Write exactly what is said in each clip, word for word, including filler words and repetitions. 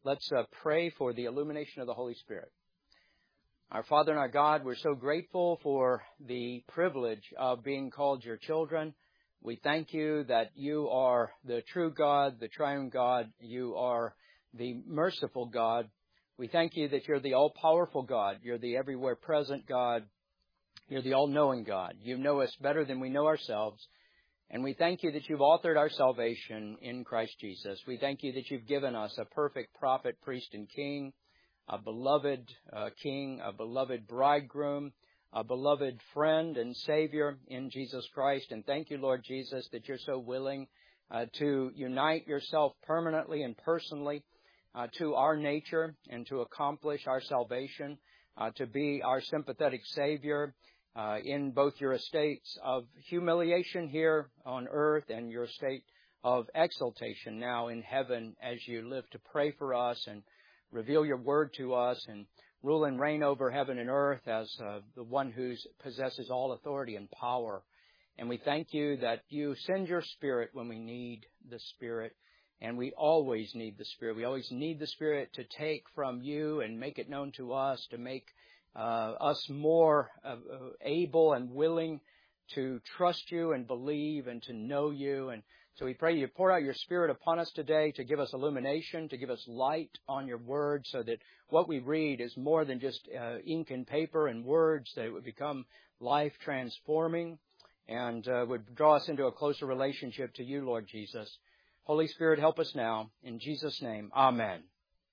Let's uh, pray for the illumination of the Holy Spirit. Our Father and our God, we're so grateful for the privilege of being called your children. We thank you that you are the true God, the triune God. You are the merciful God. We thank you that you're the all-powerful God. You're the everywhere present God. You're the all-knowing God. You know us better than we know ourselves. And we thank you that you've authored our salvation in Christ Jesus. We thank you that you've given us a perfect prophet, priest, and king, a beloved uh, king, a beloved bridegroom, a beloved friend and Savior in Jesus Christ. And thank you, Lord Jesus, that you're so willing uh, to unite yourself permanently and personally uh, to our nature and to accomplish our salvation, uh, to be our sympathetic Savior, Uh, in both your estates of humiliation here on earth and your state of exaltation now in heaven as you live to pray for us and reveal your word to us and rule and reign over heaven and earth as uh, the one who possesses all authority and power. And we thank you that you send your Spirit when we need the Spirit. And we always need the Spirit. We always need the Spirit to take from you and make it known to us, to make Uh, us more uh, able and willing to trust you and believe and to know you. And so we pray you pour out your Spirit upon us today to give us illumination, to give us light on your word so that what we read is more than just uh, ink and paper and words, that it would become life transforming and uh, would draw us into a closer relationship to you, Lord Jesus. Holy Spirit, help us now. In Jesus' name, amen.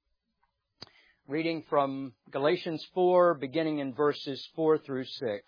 Reading from Galatians four, beginning in verses four through six.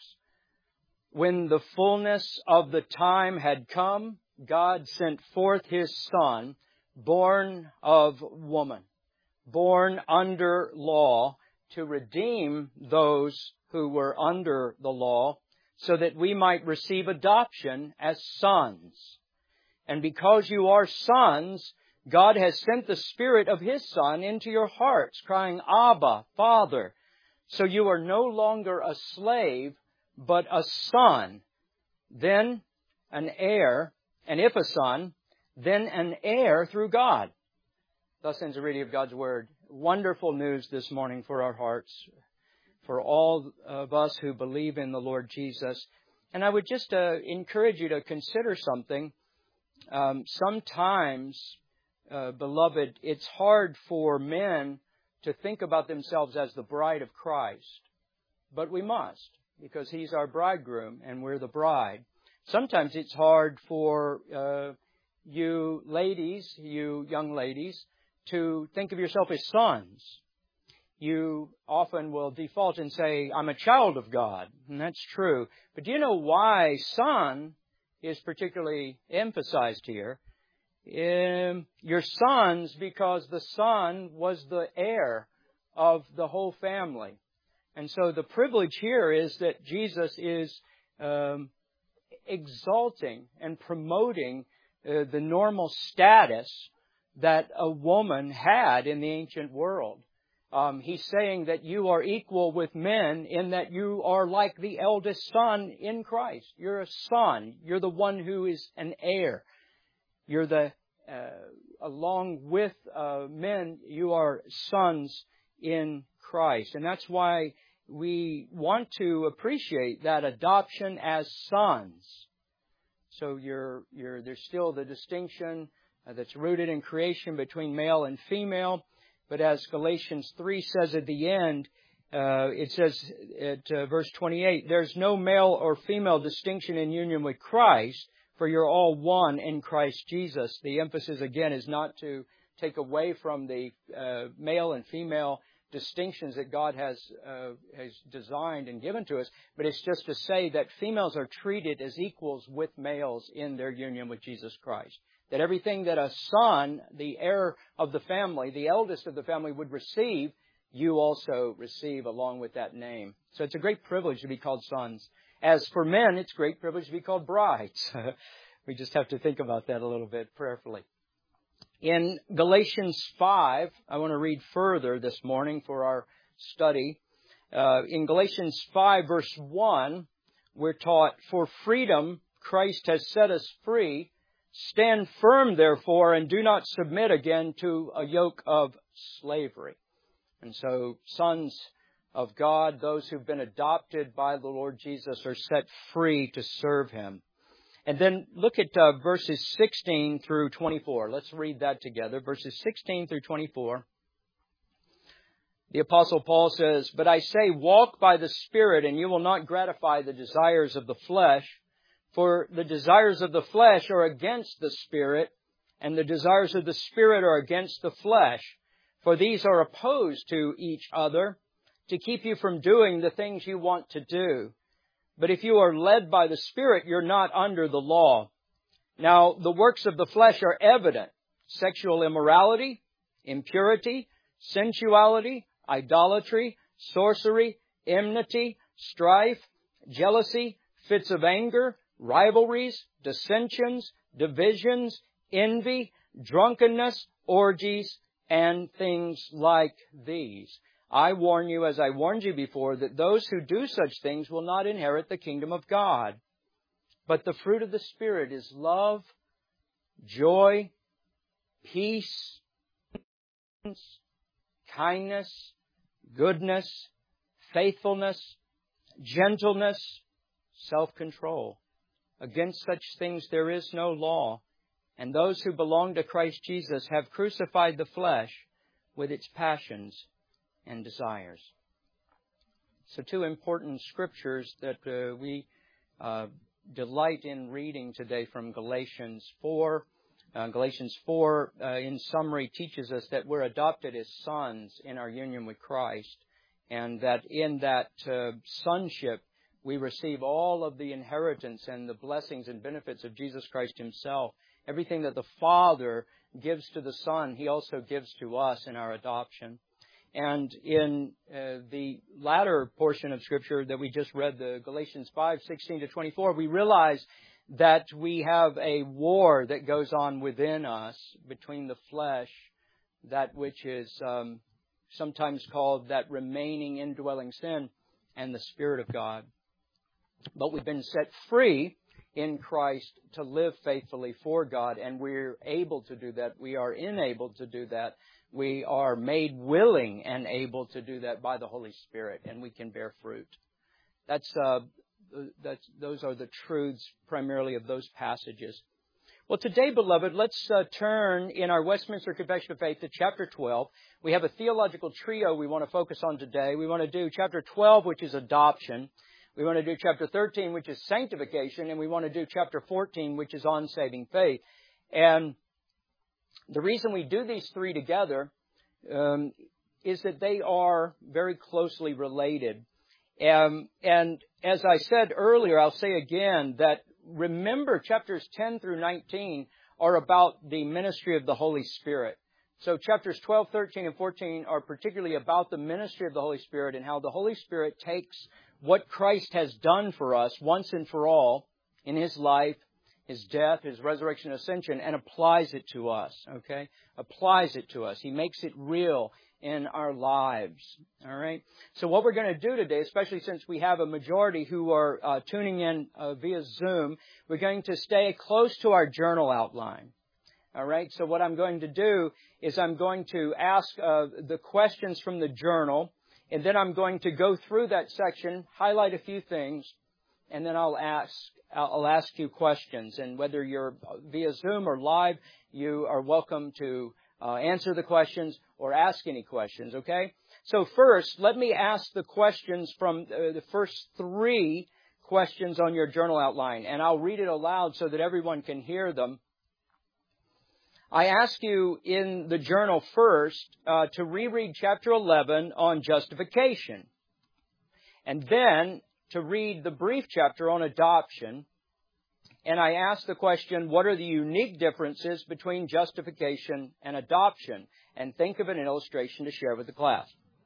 When the fullness of the time had come, God sent forth His Son, born of woman, born under law, to redeem those who were under the law, so that we might receive adoption as sons. And because you are sons, God has sent the Spirit of His Son into your hearts, crying, Abba, Father. So you are no longer a slave, but a son, then an heir, and if a son, then an heir through God. Thus ends the reading of God's Word. Wonderful news this morning for our hearts, for all of us who believe in the Lord Jesus. And I would just uh, encourage you to consider something. Um, sometimes... Uh, beloved, it's hard for men to think about themselves as the bride of Christ. But we must, because He's our bridegroom and we're the bride. Sometimes it's hard for uh, you ladies, you young ladies, to think of yourself as sons. You often will default and say, I'm a child of God. And that's true. But do you know why son is particularly emphasized here? Um, your sons, because the son was the heir of the whole family. And so the privilege here is that Jesus is um, exalting and promoting uh, the normal status that a woman had in the ancient world. Um, he's saying that you are equal with men in that you are like the eldest son in Christ. You're a son. You're the one who is an heir. You're the, uh, along with uh, men, you are sons in Christ. And that's why we want to appreciate that adoption as sons. So you're, you're, there's still the distinction uh, that's rooted in creation between male and female. But as Galatians three says at the end, uh, it says at uh, verse twenty-eight, there's no male or female distinction in union with Christ, for you're all one in Christ Jesus. The emphasis, again, is not to take away from the uh, male and female distinctions that God has uh, has designed and given to us, but it's just to say that females are treated as equals with males in their union with Jesus Christ. That everything that a son, the heir of the family, the eldest of the family, would receive, you also receive along with that name. So it's a great privilege to be called sons. As for men, it's a great privilege to be called brides. We just have to think about that a little bit prayerfully. In Galatians five, I want to read further this morning for our study. Uh, in Galatians five, verse one, we're taught, for freedom Christ has set us free. Stand firm, therefore, and do not submit again to a yoke of slavery. And so sons of God, those who've been adopted by the Lord Jesus, are set free to serve Him. And then look at uh, verses sixteen through twenty-four. Let's read that together. Verses sixteen through twenty-four. The Apostle Paul says, "But I say, walk by the Spirit, and you will not gratify the desires of the flesh. For the desires of the flesh are against the Spirit, and the desires of the Spirit are against the flesh. For these are opposed to each other, to keep you from doing the things you want to do. But if you are led by the Spirit, you're not under the law. Now, the works of the flesh are evident: sexual immorality, impurity, sensuality, idolatry, sorcery, enmity, strife, jealousy, fits of anger, rivalries, dissensions, divisions, envy, drunkenness, orgies, and things like these. I warn you, as I warned you before, that those who do such things will not inherit the kingdom of God. But the fruit of the Spirit is love, joy, peace, kindness, goodness, faithfulness, gentleness, self-control. Against such things there is no law. And those who belong to Christ Jesus have crucified the flesh with its passions and desires." So two important scriptures that uh, we uh, delight in reading today from Galatians four. Uh, Galatians four, uh, in summary, teaches us that we're adopted as sons in our union with Christ, and that in that uh, sonship we receive all of the inheritance and the blessings and benefits of Jesus Christ Himself. Everything that the Father gives to the Son, He also gives to us in our adoption. And in uh, the latter portion of Scripture that we just read, the Galatians five, sixteen to twenty-four, we realize that we have a war that goes on within us between the flesh, that which is um, sometimes called that remaining indwelling sin, and the Spirit of God. But we've been set free in Christ to live faithfully for God, and we're able to do that. We are enabled to do that. We are made willing and able to do that by the Holy Spirit, and we can bear fruit. That's uh, that's those are the truths primarily of those passages. Well, today, beloved, let's uh, turn in our Westminster Confession of Faith to chapter twelve. We have a theological trio we want to focus on today. We want to do chapter twelve, which is adoption. We want to do chapter thirteen, which is sanctification. And we want to do chapter fourteen, which is on saving faith. And the reason we do these three together um, is that they are very closely related. Um, and as I said earlier, I'll say again that remember chapters ten through nineteen are about the ministry of the Holy Spirit. So chapters twelve, thirteen, and fourteen are particularly about the ministry of the Holy Spirit and how the Holy Spirit takes what Christ has done for us once and for all in His life, His death, His resurrection, ascension, and applies it to us, okay? Applies it to us. He makes it real in our lives, all right? So what we're going to do today, especially since we have a majority who are uh, tuning in uh, via Zoom, we're going to stay close to our journal outline, all right? So what I'm going to do is I'm going to ask uh, the questions from the journal, and then I'm going to go through that section, highlight a few things, and then I'll ask I'll ask you questions. And whether you're via Zoom or live, you are welcome to uh, answer the questions or ask any questions, okay? So first, let me ask the questions from uh, the first three questions on your journal outline. And I'll read it aloud so that everyone can hear them. I ask you in the journal first uh, to reread chapter eleven on justification. And then to read the brief chapter on adoption. And I ask the question, what are the unique differences between justification and adoption? And think of an illustration to share with the class.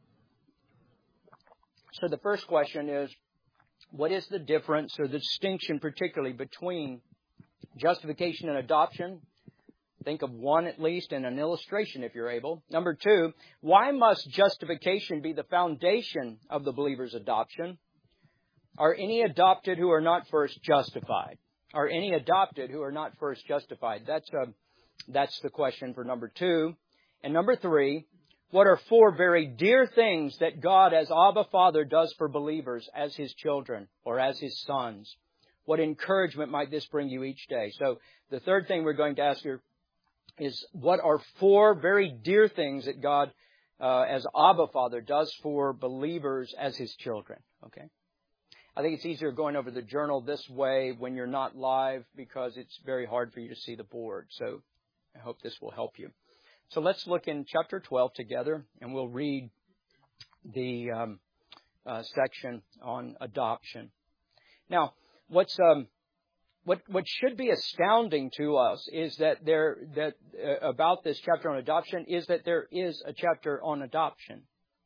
So the first question is, what is the difference or the distinction particularly between justification and adoption? Think of one at least and an illustration if you're able. Number two, why must justification be the foundation of the believer's adoption? Are any adopted who are not first justified? Are any adopted who are not first justified? That's a, that's the question for number two. And number three, What are four very dear things that God as Abba Father does for believers as His children or as His sons? What encouragement might this bring you each day? So the third thing we're going to ask you is, what are four very dear things that God uh, as Abba Father does for believers as His children? Okay. I think it's easier going over the journal this way when you're not live because it's very hard for you to see the board. So I hope this will help you. So let's look in chapter twelve together, and we'll read the um, uh, section on adoption. Now, what's um, what what should be astounding to us is that there that uh, about this chapter on adoption is that there is a chapter on adoption.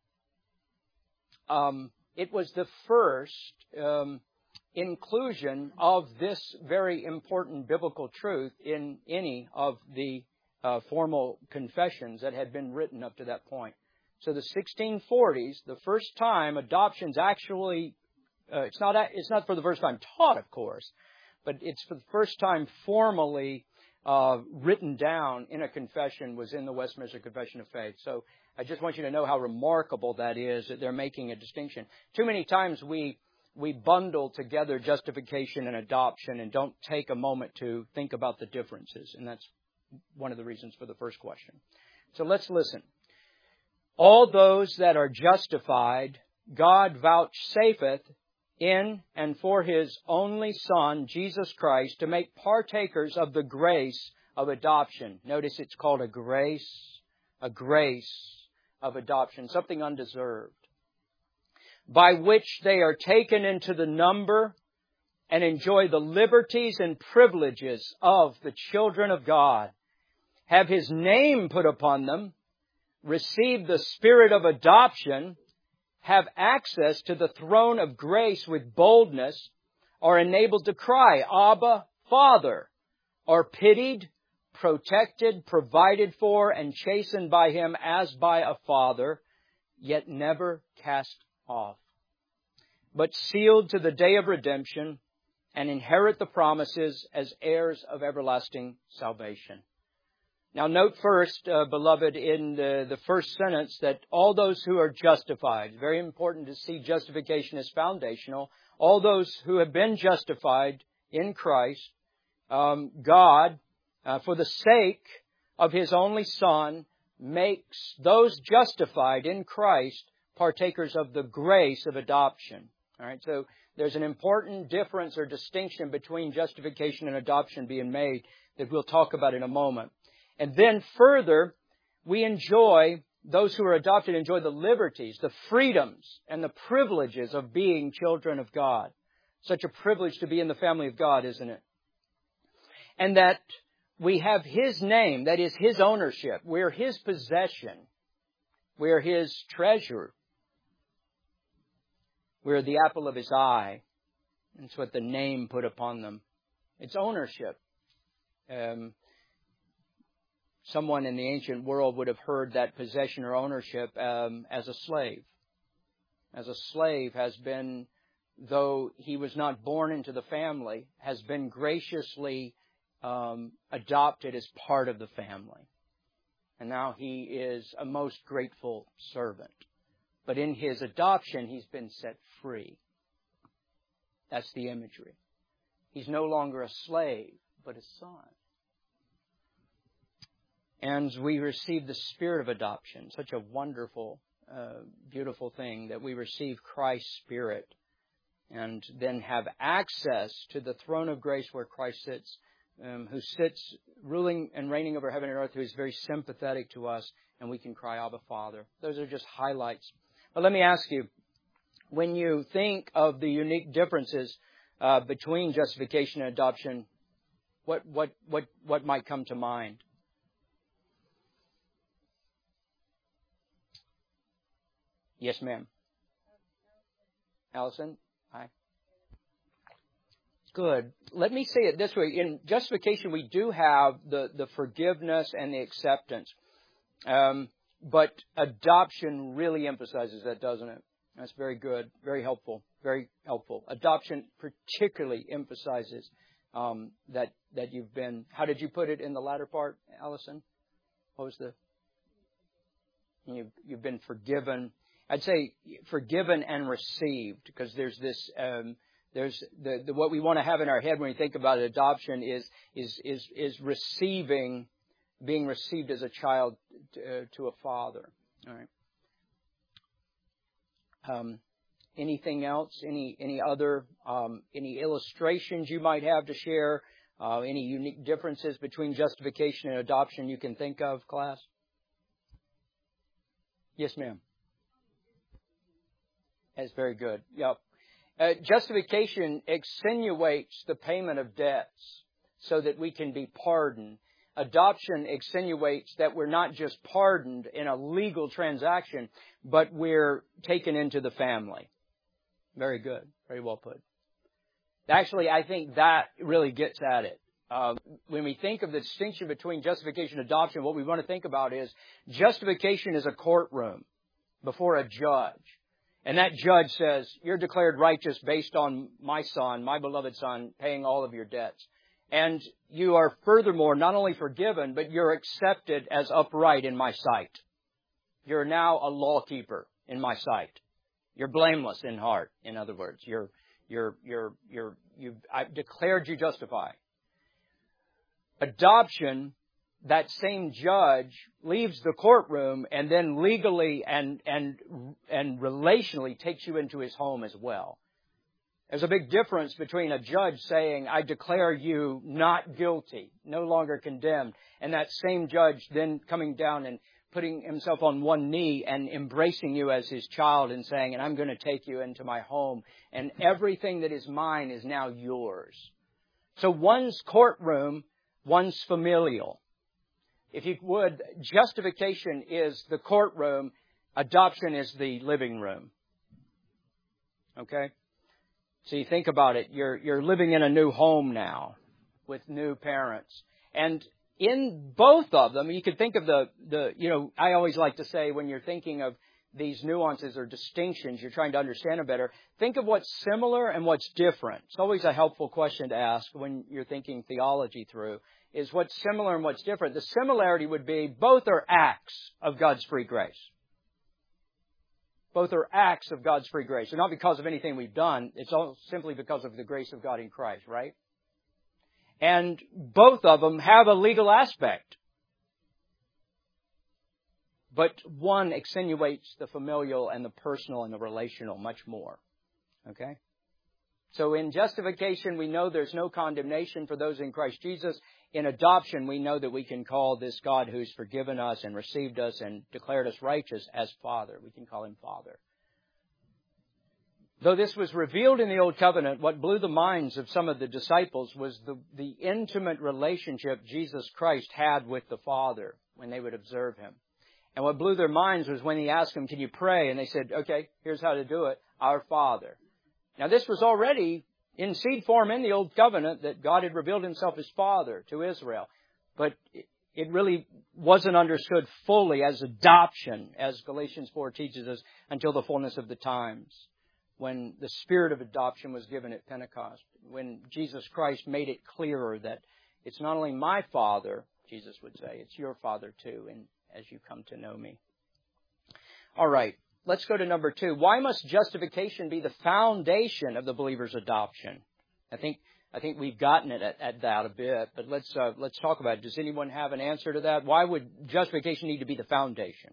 Um, it was the first um, inclusion of this very important biblical truth in any of the Uh, formal confessions that had been written up to that point. So the sixteen forties, the first time adoption's actually, uh, it's not it's not for the first time taught, of course, but it's for the first time formally uh, written down in a confession was in the Westminster Confession of Faith. So I just want you to know how remarkable that is, that they're making a distinction. Too many times we we bundle together justification and adoption and don't take a moment to think about the differences, and that's one of the reasons for the first question. So let's listen. All those that are justified, God vouchsafeth in and for His only Son, Jesus Christ, to make partakers of the grace of adoption. Notice it's called a grace, a grace of adoption, something undeserved, by which they are taken into the number and enjoy the liberties and privileges of the children of God, have His name put upon them, receive the Spirit of adoption, have access to the throne of grace with boldness, are enabled to cry, Abba, Father, are pitied, protected, provided for, and chastened by Him as by a father, yet never cast off, but sealed to the day of redemption, and inherit the promises as heirs of everlasting salvation. Now note first, uh, beloved, in the, the first sentence that all those who are justified, very important to see justification as foundational, all those who have been justified in Christ, um, God, uh, for the sake of His only Son, makes those justified in Christ partakers of the grace of adoption. All right, so there's an important difference or distinction between justification and adoption being made that we'll talk about in a moment. And then further, we enjoy, those who are adopted enjoy the liberties, the freedoms, and the privileges of being children of God. Such a privilege to be in the family of God, isn't it? And that we have His name, that is His ownership. We're His possession. We're His treasure. We're the apple of His eye. That's what the name put upon them. It's ownership. Um, Someone in the ancient world would have heard that possession or ownership um, as a slave. As a slave has been, though he was not born into the family, has been graciously um, adopted as part of the family. And now he is a most grateful servant. But in his adoption, he's been set free. That's the imagery. He's no longer a slave, but a son. And we receive the Spirit of adoption, such a wonderful, uh, beautiful thing that we receive Christ's Spirit and then have access to the throne of grace where Christ sits, um, who sits ruling and reigning over heaven and earth, who is very sympathetic to us, and we can cry, Abba, Father. Those are just highlights. But let me ask you, when you think of the unique differences uh, between justification and adoption, what, what, what, what might come to mind? Yes, ma'am. Allison? Hi. Good. Let me say it this way. In justification, we do have the, the forgiveness and the acceptance. Um, but adoption really emphasizes that, doesn't it? That's very good. Very helpful. Very helpful. Adoption particularly emphasizes um, that that you've been... How did you put it in the latter part, Allison? What was the... You've, you've been forgiven. I'd say forgiven and received, because there's this, um, there's the, the what we want to have in our head when we think about adoption is is is is receiving, being received as a child to, uh, to a father. All right. Um, anything else? Any any other um, any illustrations you might have to share? Uh, any unique differences between justification and adoption you can think of, class? Yes, ma'am. That's very good. Yep. Uh, justification extenuates the payment of debts so that we can be pardoned. Adoption extenuates that we're not just pardoned in a legal transaction, but we're taken into the family. Very good. Very well put. Actually, I think that really gets at it. Uh, when we think of the distinction between justification and adoption, what we want to think about is justification is a courtroom before a judge. And that judge says, you're declared righteous based on my son, my beloved son, paying all of your debts. And you are furthermore not only forgiven, but you're accepted as upright in my sight. You're now a lawkeeper in my sight. You're blameless in heart, in other words. You're, you're, you're, you're, you've, I've declared you justified. Adoption, that same judge leaves the courtroom and then legally and, and, and relationally takes you into his home as well. There's a big difference between a judge saying, I declare you not guilty, no longer condemned, and that same judge then coming down and putting himself on one knee and embracing you as his child and saying, and I'm going to take you into my home, and everything that is mine is now yours. So one's courtroom, one's familial. If you would, justification is the courtroom, adoption is the living room. Okay? So you think about it, you're you're living in a new home now with new parents. And in both of them, you could think of the, the, you know, I always like to say when you're thinking of these nuances or distinctions, you're trying to understand them better, think of what's similar and what's different. It's always a helpful question to ask when you're thinking theology through, is what's similar and what's different. The similarity would be both are acts of God's free grace. Both are acts of God's free grace. And not because of anything we've done. It's all simply because of the grace of God in Christ, right? And both of them have a legal aspect. But one extenuates the familial and the personal and the relational much more. Okay? So in justification, we know there's no condemnation for those in Christ Jesus. In adoption, we know that we can call this God who's forgiven us and received us and declared us righteous as Father. We can call Him Father. Though this was revealed in the Old Covenant, what blew the minds of some of the disciples was the, the intimate relationship Jesus Christ had with the Father when they would observe Him. And what blew their minds was when He asked them, can you pray? And they said, okay, here's how to do it. Our Father. Now this was already in seed form in the Old Covenant that God had revealed Himself as Father to Israel. But it really wasn't understood fully as adoption, as Galatians four teaches us, until the fullness of the times, when the spirit of adoption was given at Pentecost, when Jesus Christ made it clearer that it's not only my Father, Jesus would say, it's your Father too, and as you come to know me. All right. Let's go to number two. Why must justification be the foundation of the believer's adoption? I think I think we've gotten it at, at that a bit, but let's uh, let's talk about it. Does anyone have an answer to that? Why would justification need to be the foundation?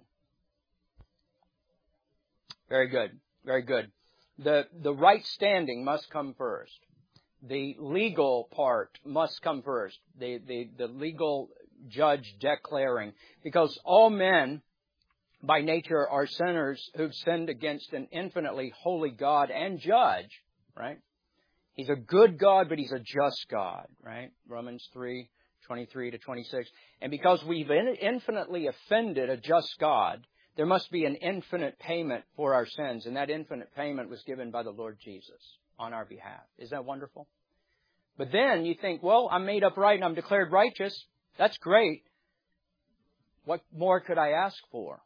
Very good, very good. The the right standing must come first. The legal part must come first. The the the legal judge declaring, because all men by nature are sinners who've sinned against an infinitely holy God and judge, right? He's a good God, but He's a just God, right? Romans three, twenty-three to twenty-six. And because we've infinitely offended a just God, there must be an infinite payment for our sins. And that infinite payment was given by the Lord Jesus on our behalf. Isn't that wonderful? But then you think, well, I'm made upright and I'm declared righteous. That's great. What more could I ask for?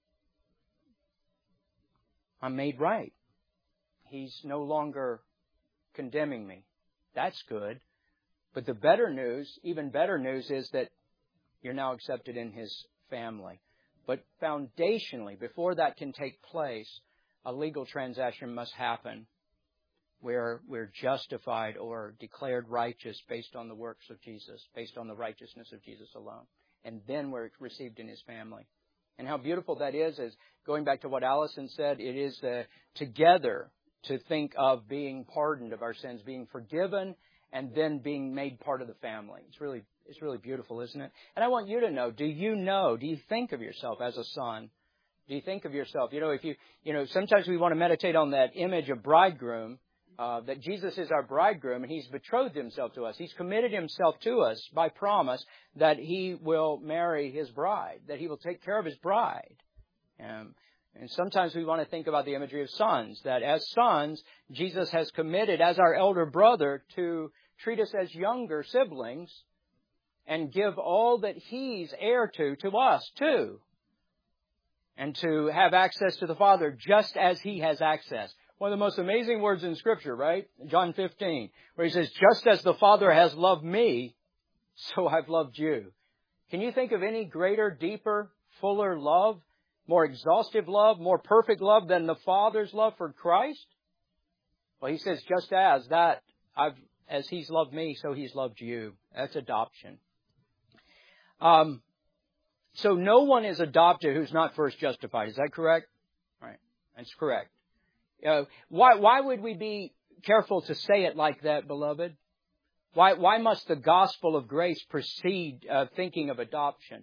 I'm made right. He's no longer condemning me. That's good. But the better news, even better news, is that you're now accepted in His family. But foundationally, before that can take place, a legal transaction must happen where we're justified or declared righteous based on the works of Jesus, based on the righteousness of Jesus alone. And then we're received in His family. And how beautiful that is, is going back to what Allison said, it is uh, together to think of being pardoned of our sins, being forgiven, and then being made part of the family. It's really, it's really beautiful, isn't it? And I want you to know, do you know, do you think of yourself as a son? Do you think of yourself, you know, if you, you know, sometimes we want to meditate on that image of bridegroom, uh, that Jesus is our bridegroom and He's betrothed Himself to us. He's committed Himself to us by promise that He will marry His bride, that He will take care of His bride. Um, and sometimes we want to think about the imagery of sons, that as sons, Jesus has committed as our elder brother to treat us as younger siblings and give all that He's heir to, to us too. And to have access to the Father just as He has access. One of the most amazing words in Scripture, right? John fifteen, where He says, just as the Father has loved me, so I've loved you. Can you think of any greater, deeper, fuller love, more exhaustive love, more perfect love than the Father's love for Christ? Well, He says, just as that, I've, as He's loved me, so He's loved you. That's adoption. Um, So no one is adopted who's not first justified. Is that correct? Right. That's correct. Uh, why, why would we be careful to say it like that, beloved? Why, why must the gospel of grace precede uh, thinking of adoption?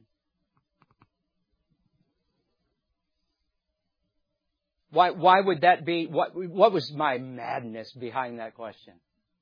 Why, why would that be? What, what was my madness behind that question?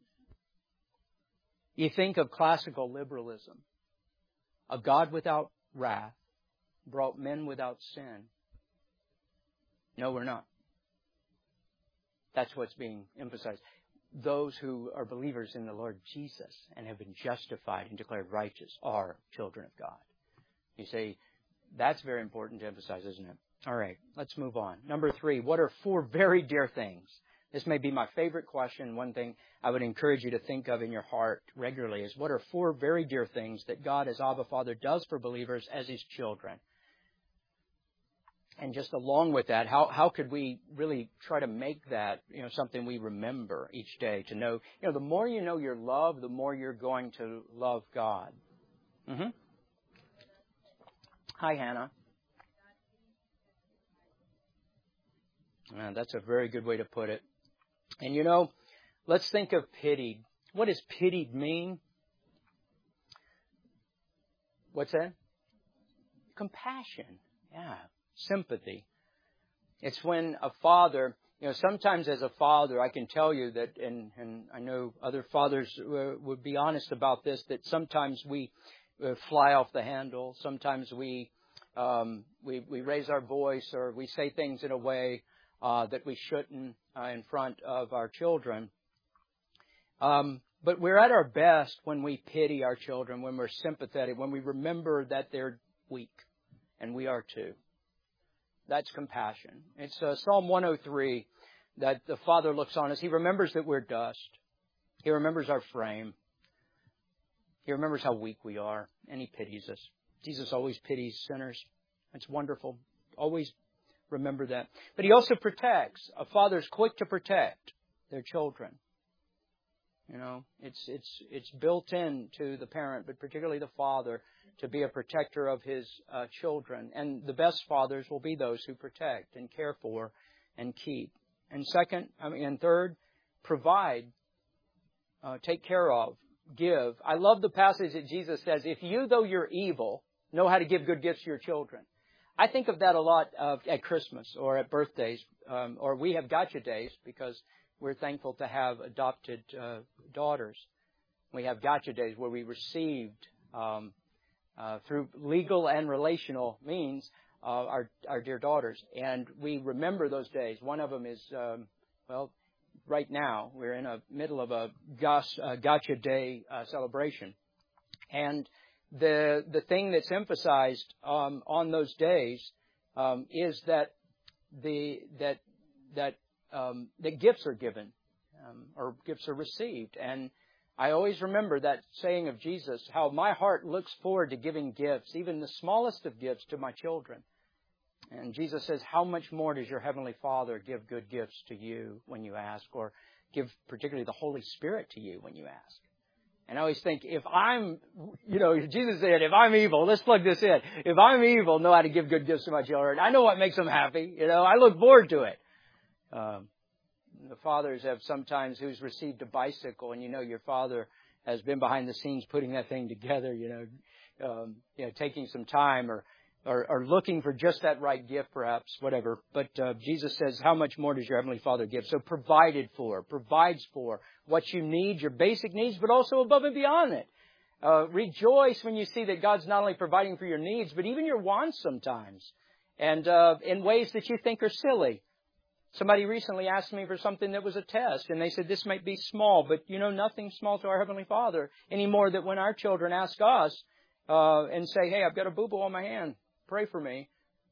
You think of classical liberalism, a God without wrath, brought men without sin. No, we're not. That's what's being emphasized. Those who are believers in the Lord Jesus and have been justified and declared righteous are children of God. You see, that's very important to emphasize, isn't it? All right, let's move on. Number three, what are four very dear things? This may be my favorite question. One thing I would encourage you to think of in your heart regularly is, what are four very dear things that God as Abba Father does for believers as His children? And just along with that, how, how could we really try to make that, you know, something we remember each day to know, you know, the more you know your love, the more you're going to love God. Mm-hmm. Hi, Hannah. Uh, that's a very good way to put it. And you know, let's think of pitied. What does pitied mean? What's that? Compassion. Yeah. Sympathy. It's when a father, you know, sometimes as a father, I can tell you that, and, and I know other fathers uh, would be honest about this, that sometimes we uh, fly off the handle. Sometimes we, um, we, we raise our voice or we say things in a way uh, that we shouldn't uh, in front of our children. Um, but we're at our best when we pity our children, when we're sympathetic, when we remember that they're weak, and we are too. That's compassion. It's uh, Psalm one oh three that the Father looks on us. He remembers that we're dust. He remembers our frame. He remembers how weak we are, and He pities us. Jesus always pities sinners. It's wonderful. Always remember that. But He also protects. A father's quick to protect their children. You know, it's it's it's built in to the parent, but particularly the father, to be a protector of his uh, children. And the best fathers will be those who protect and care for and keep. And second, I mean, and third, provide, uh, take care of, give. I love the passage that Jesus says, if you, though you're evil, know how to give good gifts to your children. I think of that a lot uh, at Christmas or at birthdays, um, or we have gotcha days because we're thankful to have adopted uh, daughters. We have gotcha days where we received, um, uh, through legal and relational means, uh, our, our dear daughters. And we remember those days. One of them is, um, well, right now, we're in the middle of a gosh, uh, gotcha day uh, celebration. And the the thing that's emphasized um, on those days um, is that the that that Um, that gifts are given um, or gifts are received. And I always remember that saying of Jesus, how my heart looks forward to giving gifts, even the smallest of gifts, to my children. And Jesus says, how much more does your Heavenly Father give good gifts to you when you ask, or give particularly the Holy Spirit to you when you ask? And I always think, if I'm, you know, Jesus said, if I'm evil, let's plug this in. If I'm evil, know how to give good gifts to my children. I know what makes them happy. You know, I look forward to it. Um, the fathers have sometimes who's received a bicycle, and you know your father has been behind the scenes putting that thing together, you know, um, you know, taking some time or, or, or looking for just that right gift, perhaps, whatever. But uh, Jesus says, how much more does your Heavenly Father give? So provided for, provides for what you need, your basic needs, but also above and beyond it. Uh, rejoice when you see that God's not only providing for your needs, but even your wants sometimes, and uh, in ways that you think are silly. Somebody recently asked me for something that was a test, and they said, this might be small, but you know, nothing's small to our Heavenly Father any more than when our children ask us uh, and say, hey, I've got a boo-boo on my hand, pray for me.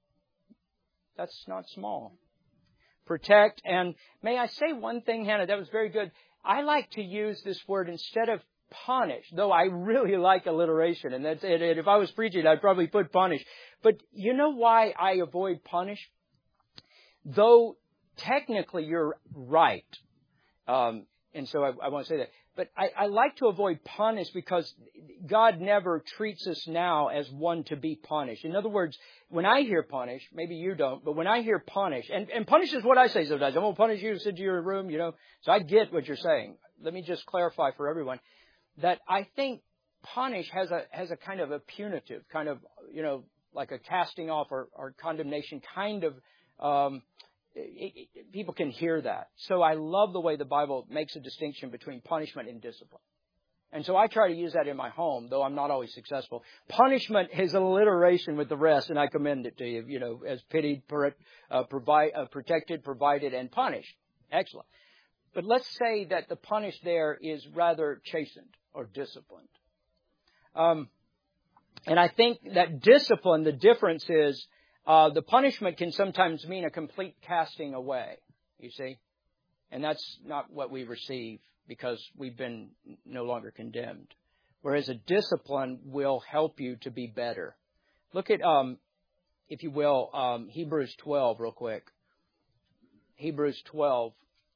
That's not small. Protect, and may I say one thing, Hannah, that was very good. I like to use this word instead of punish, though I really like alliteration, and that's it. If I was preaching, I'd probably put punish. But you know why I avoid punish? Though technically, you're right. Um, and so I, I want to say that. But I, I like to avoid punish because God never treats us now as one to be punished. In other words, when I hear punish, maybe you don't, but when I hear punish, and, and punish is what I say sometimes. I'm going to punish you, send you to your room, you know. So I get what you're saying. Let me just clarify for everyone that I think punish has a, has a kind of a punitive, kind of, you know, like a casting off or, or condemnation kind of, um, It, it, people can hear that. So I love the way the Bible makes a distinction between punishment and discipline. And so I try to use that in my home, though I'm not always successful. Punishment is alliteration with the rest, and I commend it to you, you know, as pitied, uh, provide, uh, protected, provided, and punished. Excellent. But let's say that the punished there is rather chastened or disciplined. Um, and I think that discipline, the difference is, Uh, the punishment can sometimes mean a complete casting away, you see. And that's not what we receive because we've been no longer condemned. Whereas a discipline will help you to be better. Look at, um, if you will, um, Hebrews twelve real quick. Hebrews twelve.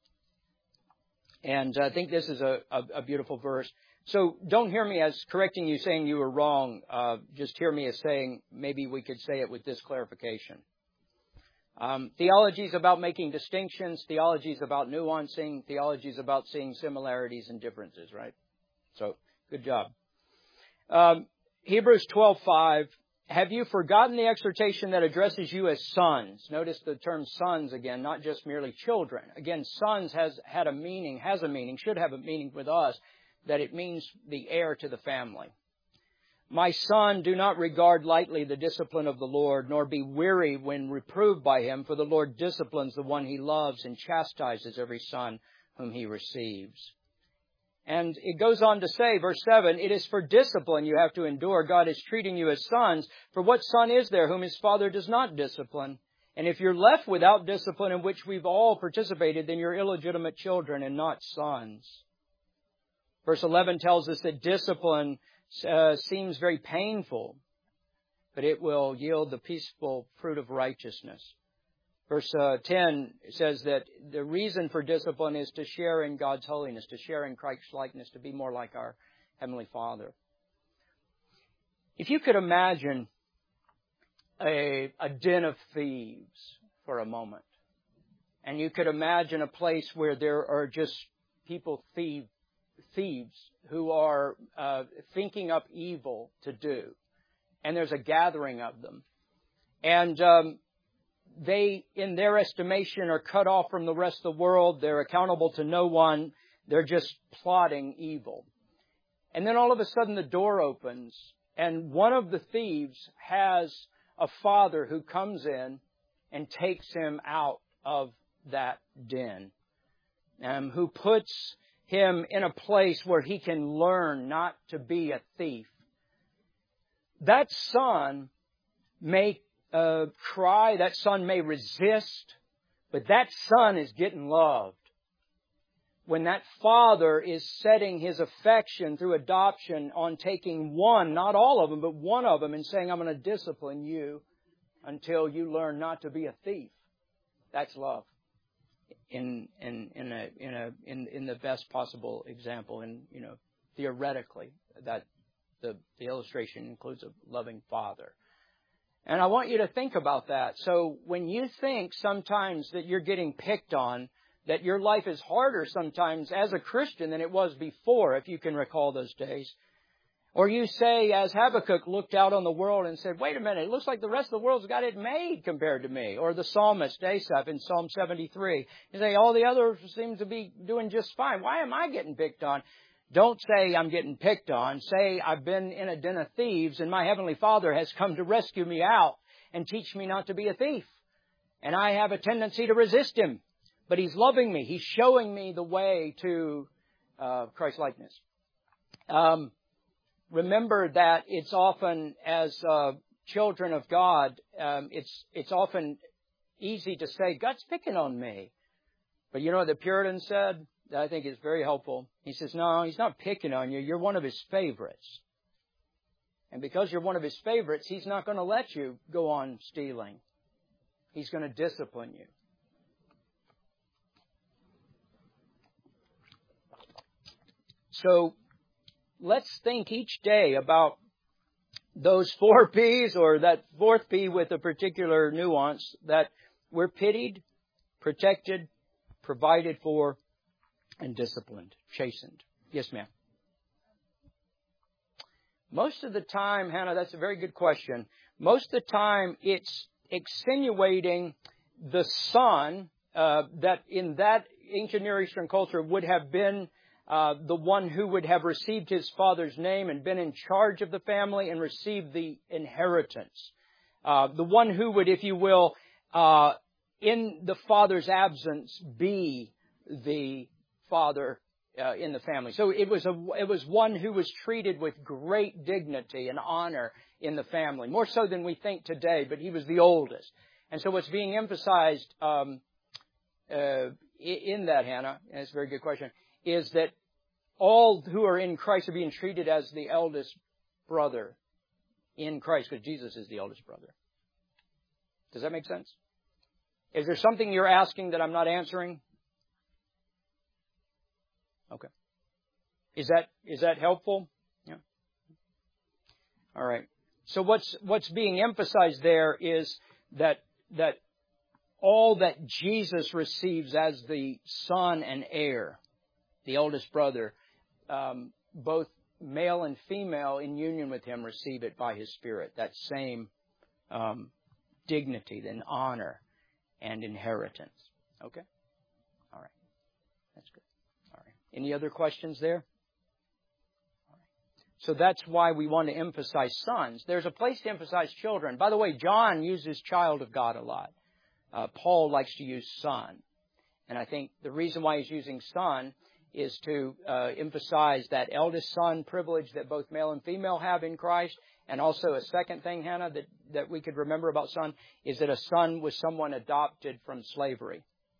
And I think this is a, a, a beautiful verse. So don't hear me as correcting you saying you were wrong. Uh, just hear me as saying maybe we could say it with this clarification. Um, theology is about making distinctions. Theology is about nuancing. Theology is about seeing similarities and differences, right? So, good job. Um, Hebrews twelve five. Have you forgotten the exhortation that addresses you as sons? Notice the term sons again, not just merely children. Again, sons has had a meaning, has a meaning, should have a meaning with us, that it means the heir to the family. My son, do not regard lightly the discipline of the Lord, nor be weary when reproved by him, for the Lord disciplines the one he loves and chastises every son whom he receives. And it goes on to say, verse seven, it is for discipline you have to endure. God is treating you as sons. For what son is there whom his father does not discipline? And if you're left without discipline in which we've all participated, then you're illegitimate children and not sons. Verse eleven tells us that discipline uh, seems very painful, but it will yield the peaceful fruit of righteousness. Verse uh, ten says that the reason for discipline is to share in God's holiness, to share in Christ's likeness, to be more like our Heavenly Father. If you could imagine a, a den of thieves for a moment, and you could imagine a place where there are just people, thieves, thieves who are uh, thinking up evil to do, and there's a gathering of them, and um, they, in their estimation, are cut off from the rest of the world. They're accountable to no one. They're just plotting evil. And then all of a sudden the door opens, and one of the thieves has a father who comes in and takes him out of that den, um, who puts him in a place where he can learn not to be a thief. That son may uh, cry, that son may resist, but that son is getting loved. When that father is setting his affection through adoption on taking one, not all of them, but one of them, and saying, I'm going to discipline you, until you learn not to be a thief. That's love. In in in a in a in in the best possible example, and you know, theoretically, that the the illustration includes a loving father. And I want you to think about that. So when you think sometimes that you're getting picked on, that your life is harder sometimes as a Christian than it was before, if you can recall those days. Or you say, as Habakkuk looked out on the world and said, wait a minute, it looks like the rest of the world's got it made compared to me. Or the psalmist, Asaph, in Psalm seventy-three. You say, all the others seem to be doing just fine. Why am I getting picked on? Don't say I'm getting picked on. Say I've been in a den of thieves and my Heavenly Father has come to rescue me out and teach me not to be a thief. And I have a tendency to resist Him. But He's loving me. He's showing me the way to uh, Christ-likeness. Um, remember that it's often, as uh, children of God, um, it's it's often easy to say, God's picking on me. But you know what the Puritan said? That I think is very helpful. He says, no, He's not picking on you. You're one of His favorites. And because you're one of His favorites, He's not going to let you go on stealing. He's going to discipline you. So let's think each day about those four P's, or that fourth P with a particular nuance, that we're pitied, protected, provided for, and disciplined, chastened. Yes, ma'am. Most of the time, Hannah, that's a very good question. Most of the time, it's extenuating the son uh, that in that ancient Near Eastern culture would have been uh, the one who would have received his father's name and been in charge of the family and received the inheritance. Uh, the one who would, if you will, uh, in the father's absence, be the father uh, in the family. So it was a it was one who was treated with great dignity and honor in the family, more so than we think today. But he was the oldest, and so what's being emphasized um, uh, in that, Hannah, and it's a very good question, is that all who are in Christ are being treated as the eldest brother in Christ, because Jesus is the eldest brother. Does that make sense? Is there something you're asking that I'm not answering? Okay. Is that is that helpful? Yeah. All right. So what's what's being emphasized there is that that all that Jesus receives as the son and heir, the oldest brother, um, both male and female in union with Him receive it by His Spirit. That same um, dignity, and honor, and inheritance. Okay. All right. That's good. Any other questions there? All right. So that's why we want to emphasize sons. There's a place to emphasize children. By the way, John uses child of God a lot. Uh, Paul likes to use son. And I think the reason why he's using son is to uh, emphasize that eldest son privilege that both male and female have in Christ. And also a second thing, Hannah, that, that we could remember about son is that a son was someone adopted from slavery.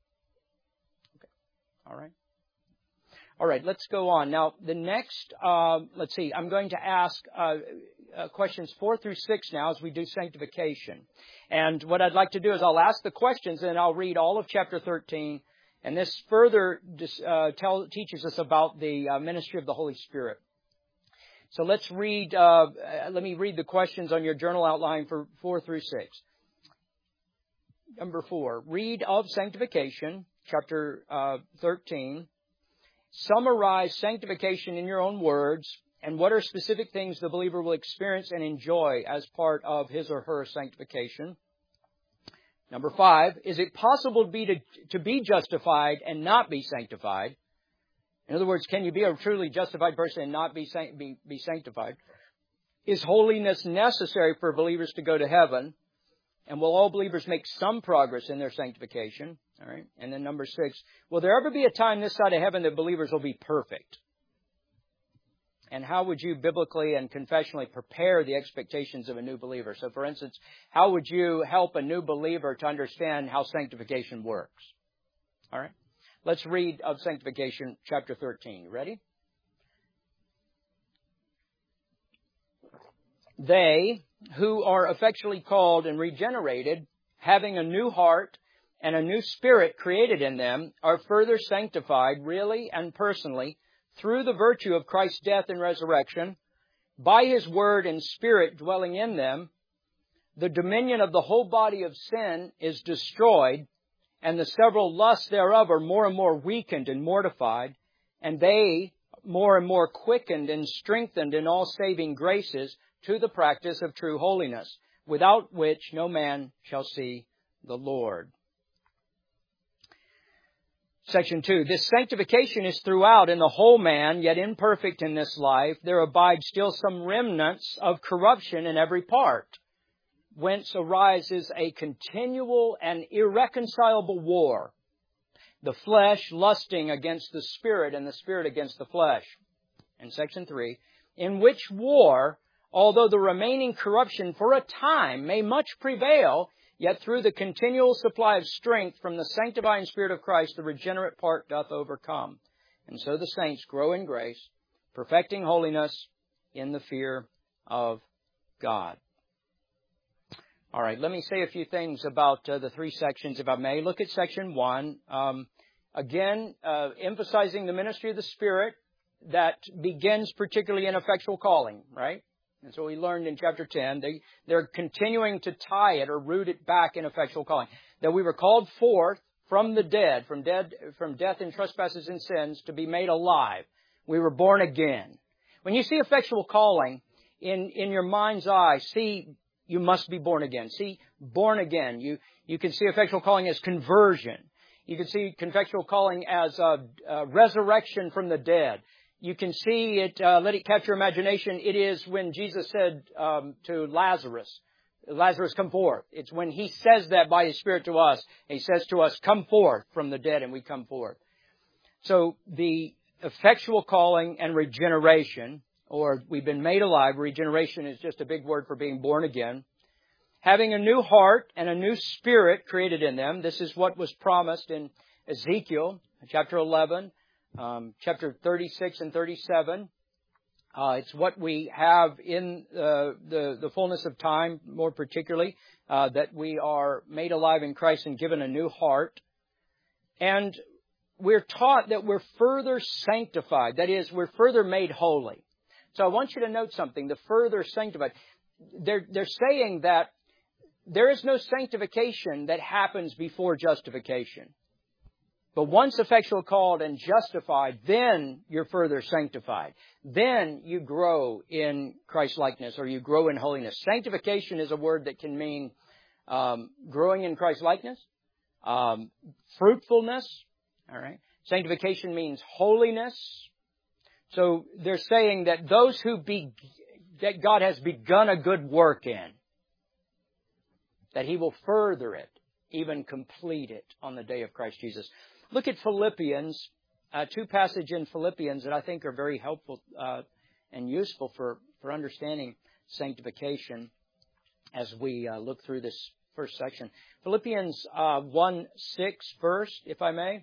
Okay. All right. All right, let's go on. Now, the next, uh, let's see, I'm going to ask uh, uh, questions four through six now as we do sanctification. And what I'd like to do is I'll ask the questions and I'll read all of chapter thirteen. And this further uh, tell, teaches us about the uh, ministry of the Holy Spirit. So let's read, uh, let me read the questions on your journal outline for four through six. Number four, read of sanctification, chapter uh, thirteen. Summarize sanctification in your own words, and what are specific things the believer will experience and enjoy as part of his or her sanctification. Number five, is it possible to be, to, to be justified and not be sanctified? In other words, can you be a truly justified person and not be, be, be sanctified? Is holiness necessary for believers to go to heaven? And will all believers make some progress in their sanctification? All right. And then number six, will there ever be a time this side of heaven that believers will be perfect? And how would you biblically and confessionally prepare the expectations of a new believer? So, for instance, how would you help a new believer to understand how sanctification works? All right. Let's read of sanctification, chapter thirteen. You ready? They who are effectually called and regenerated, having a new heart and a new spirit created in them, are further sanctified really and personally through the virtue of Christ's death and resurrection, by His word and spirit dwelling in them. The dominion of the whole body of sin is destroyed, and the several lusts thereof are more and more weakened and mortified, and they more and more quickened and strengthened in all saving graces to the practice of true holiness, without which no man shall see the Lord. Section two, this sanctification is throughout in the whole man, yet imperfect in this life. There abide still some remnants of corruption in every part, whence arises a continual and irreconcilable war, the flesh lusting against the spirit and the spirit against the flesh. And section three, in which war, although the remaining corruption for a time may much prevail, yet through the continual supply of strength from the sanctifying Spirit of Christ, the regenerate part doth overcome. And so the saints grow in grace, perfecting holiness in the fear of God. All right, let me say a few things about uh, the three sections, if I may. Look at section one. Um, again, uh, emphasizing the ministry of the Spirit that begins particularly in effectual calling, right? And so we learned in chapter ten, they, they're continuing to tie it or root it back in effectual calling. That we were called forth from the dead, from dead, from death and trespasses and sins, to be made alive. We were born again. When you see effectual calling, in, in your mind's eye, see, you must be born again. See, born again. You, you can see effectual calling as conversion. You can see effectual calling as a, a resurrection from the dead. You can see it, uh, let it catch your imagination. It is when Jesus said um, to Lazarus, Lazarus, come forth. It's when He says that by His Spirit to us. He says to us, come forth from the dead, and we come forth. So the effectual calling and regeneration, or we've been made alive. Regeneration is just a big word for being born again. Having a new heart and a new spirit created in them. This is what was promised in Ezekiel, chapter eleven. Um, chapter thirty-six and thirty-seven. Uh, it's what we have in uh, the, the fullness of time, more particularly, uh, that we are made alive in Christ and given a new heart. And we're taught that we're further sanctified. That is, we're further made holy. So I want you to note something. The further sanctified. They're, they're saying that there is no sanctification that happens before justification. But once effectual called and justified, then you're further sanctified. Then you grow in Christ-likeness, or you grow in holiness. Sanctification is a word that can mean um, growing in Christ-likeness, um, fruitfulness. All right. Sanctification means holiness. So they're saying that those who be that God has begun a good work in, that He will further it, even complete it on the day of Christ Jesus. Look at Philippians, uh, two passages in Philippians that I think are very helpful uh, and useful for, for understanding sanctification as we uh, look through this first section. Philippians uh, one six first, if I may.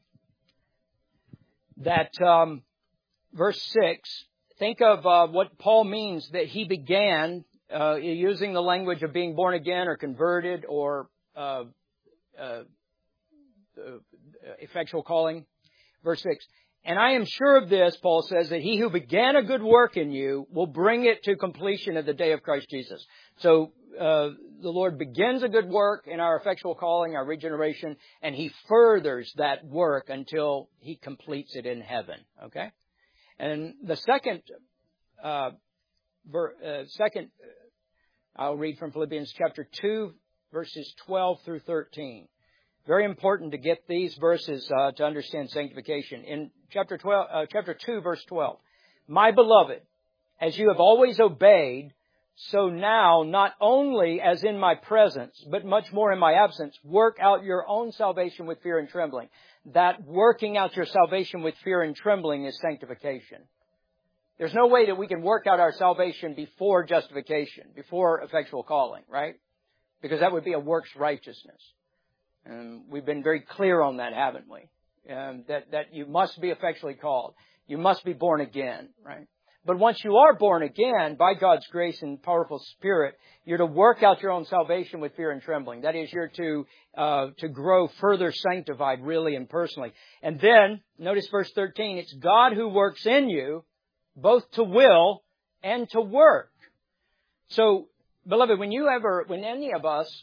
That um, verse six, think of uh, what Paul means that he began uh, using the language of being born again or converted or uh, uh, uh, effectual calling. Verse six. And I am sure of this, Paul says, that He who began a good work in you will bring it to completion at the day of Christ Jesus. So uh, the Lord begins a good work in our effectual calling, our regeneration, and He furthers that work until He completes it in heaven. Okay? And the second, uh, ver, uh, second, I'll read from Philippians chapter two, verses twelve through thirteen. Very important to get these verses uh, to understand sanctification. In chapter twelve, uh, chapter two, verse twelve, my beloved, as you have always obeyed, so now, not only as in my presence, but much more in my absence, work out your own salvation with fear and trembling. That working out your salvation with fear and trembling is sanctification. There's no way that we can work out our salvation before justification, before effectual calling, right? Because that would be a works righteousness. And we've been very clear on that, haven't we? Um, that, that you must be effectually called. You must be born again, right? But once you are born again, by God's grace and powerful Spirit, you're to work out your own salvation with fear and trembling. That is, you're to uh, to grow further sanctified, really and personally. And then, notice verse thirteen, it's God who works in you, both to will and to work. So, beloved, when you ever, when any of us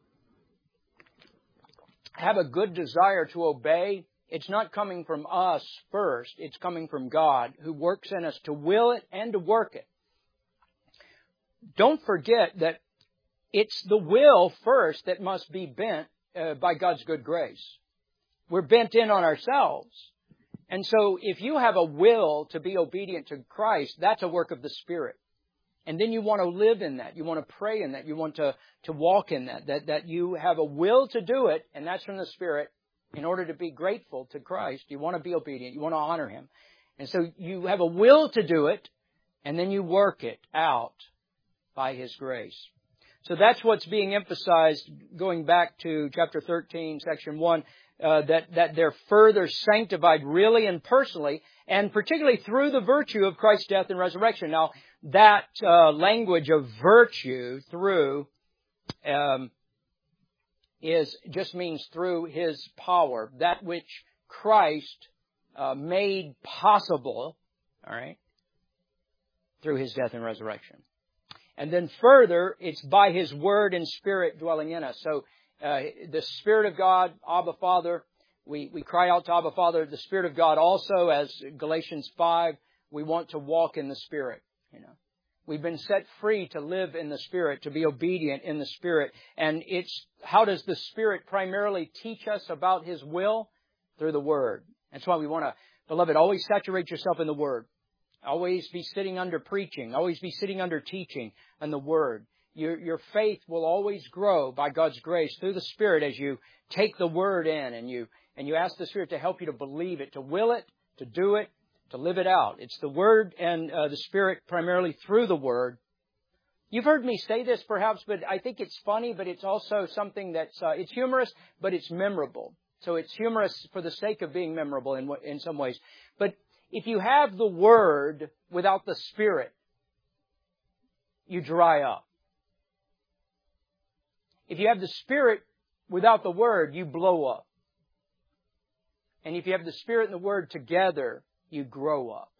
have a good desire to obey, it's not coming from us first. It's coming from God, who works in us to will it and to work it. Don't forget that it's the will first that must be bent uh, by God's good grace. We're bent in on ourselves. And so if you have a will to be obedient to Christ, that's a work of the Spirit. And then you want to live in that. You want to pray in that. You want to, to walk in that. That, that you have a will to do it, and that's from the Spirit. In order to be grateful to Christ, you want to be obedient. You want to honor Him. And so you have a will to do it, and then you work it out by His grace. So that's what's being emphasized going back to chapter thirteen, section one, uh, that, that they're further sanctified really and personally, and particularly through the virtue of Christ's death and resurrection. Now, that uh, language of virtue through um, is just means through His power, that which Christ uh, made possible, all right, through His death and resurrection. And then further, it's by His Word and Spirit dwelling in us. So uh, the Spirit of God, Abba Father, we, we cry out to Abba Father. The Spirit of God also, as Galatians five, we want to walk in the Spirit. You know, we've been set free to live in the Spirit, to be obedient in the Spirit. And it's, how does the Spirit primarily teach us about His will? Through the Word. That's why we want to, beloved, always saturate yourself in the Word. Always be sitting under preaching. Always be sitting under teaching and the Word. Your, your faith will always grow by God's grace through the Spirit as you take the Word in and you, and you ask the Spirit to help you to believe it, to will it, to do it, to live it out. It's the Word and uh, the Spirit primarily through the Word. You've heard me say this perhaps, but I think it's funny, but it's also something that's, uh, it's humorous, but it's memorable. So it's humorous for the sake of being memorable in, in some ways. But if you have the Word without the Spirit, you dry up. If you have the Spirit without the Word, you blow up. And if you have the Spirit and the Word together, you grow up.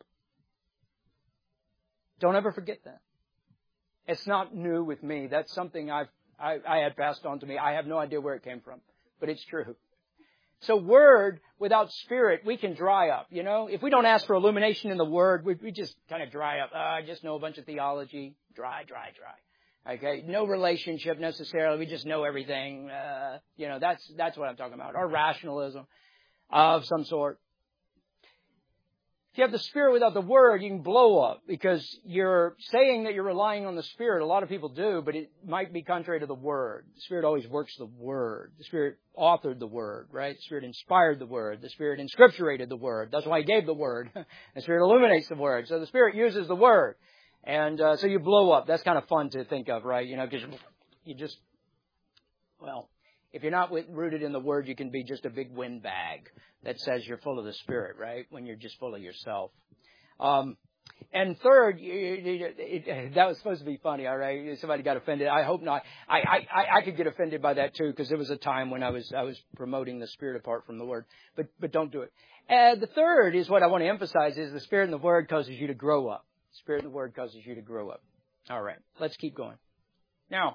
Don't ever forget that. It's not new with me. That's something I've, I, I had passed on to me. I have no idea where it came from, but it's true. So Word without Spirit, we can dry up. You know, if we don't ask for illumination in the Word, we, we just kind of dry up. Uh, I just know a bunch of theology. Dry, dry, dry. Okay, no relationship necessarily. We just know everything. Uh, you know, that's that's what I'm talking about. Or rationalism of some sort. If you have the Spirit without the Word, you can blow up because you're saying that you're relying on the Spirit. A lot of people do, but it might be contrary to the Word. The Spirit always works the Word. The Spirit authored the Word, right? The Spirit inspired the Word. The Spirit inscripturated the Word. That's why He gave the Word. The Spirit illuminates the Word. So the Spirit uses the Word. And uh, so you blow up. That's kind of fun to think of, right? You know, because you just, well, if you're not rooted in the Word, you can be just a big windbag that says you're full of the Spirit, right? When you're just full of yourself. Um, and third, you, you, it, that was supposed to be funny, all right? Somebody got offended. I hope not. I, I, I could get offended by that too, because there was a time when I was I was promoting the Spirit apart from the Word. But but don't do it. And the third is what I want to emphasize is the Spirit and the Word causes you to grow up. The Spirit and the Word causes you to grow up. All right, let's keep going. Now,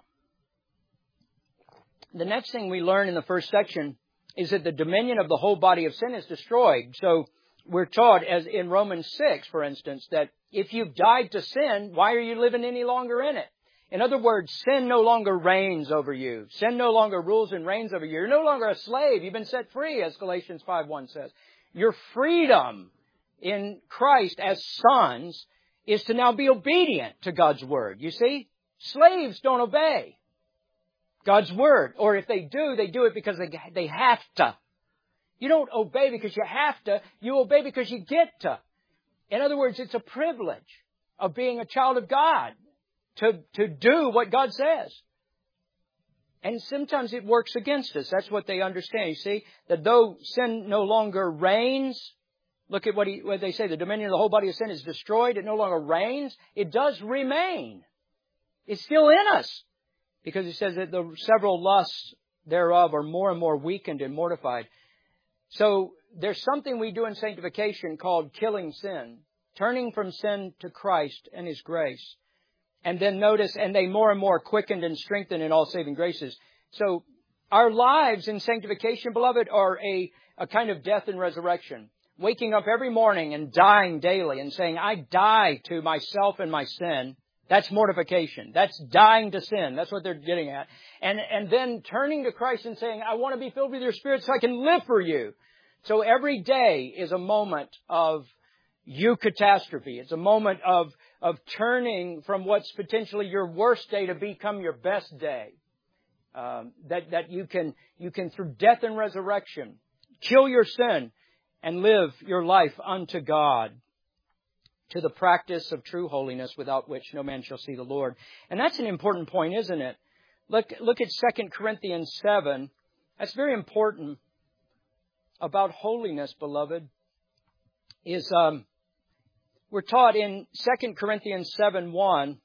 the next thing we learn in the first section is that the dominion of the whole body of sin is destroyed. So we're taught, as in Romans six, for instance, that if you've died to sin, why are you living any longer in it? In other words, sin no longer reigns over you. Sin no longer rules and reigns over you. You're no longer a slave. You've been set free, as Galatians five one says. Your freedom in Christ as sons is to now be obedient to God's Word. You see? Slaves don't obey God's Word. Or if they do, they do it because they, they have to. You don't obey because you have to. You obey because you get to. In other words, it's a privilege of being a child of God to, to do what God says. And sometimes it works against us. That's what they understand. You see, that though sin no longer reigns, Look at what, he, what they say. The dominion of the whole body of sin is destroyed. It no longer reigns. It does remain. It's still in us. Because he says that the several lusts thereof are more and more weakened and mortified. So there's something we do in sanctification called killing sin. Turning from sin to Christ and His grace. And then notice, and they more and more quickened and strengthened in all saving graces. So our lives in sanctification, beloved, are a, a kind of death and resurrection. Waking up every morning and dying daily and saying, I die to myself and my sin. That's mortification. That's dying to sin. That's what they're getting at. And, and then turning to Christ and saying, I want to be filled with your Spirit so I can live for you. So every day is a moment of eucatastrophe. It's a moment of, of turning from what's potentially your worst day to become your best day. Um, that, that you can, you can through death and resurrection, kill your sin and live your life unto God, to the practice of true holiness, without which no man shall see the Lord. And that's an important point, isn't it? Look, look at Second Corinthians seven. That's very important about holiness, beloved. Is um, we're taught in Second Corinthians seven one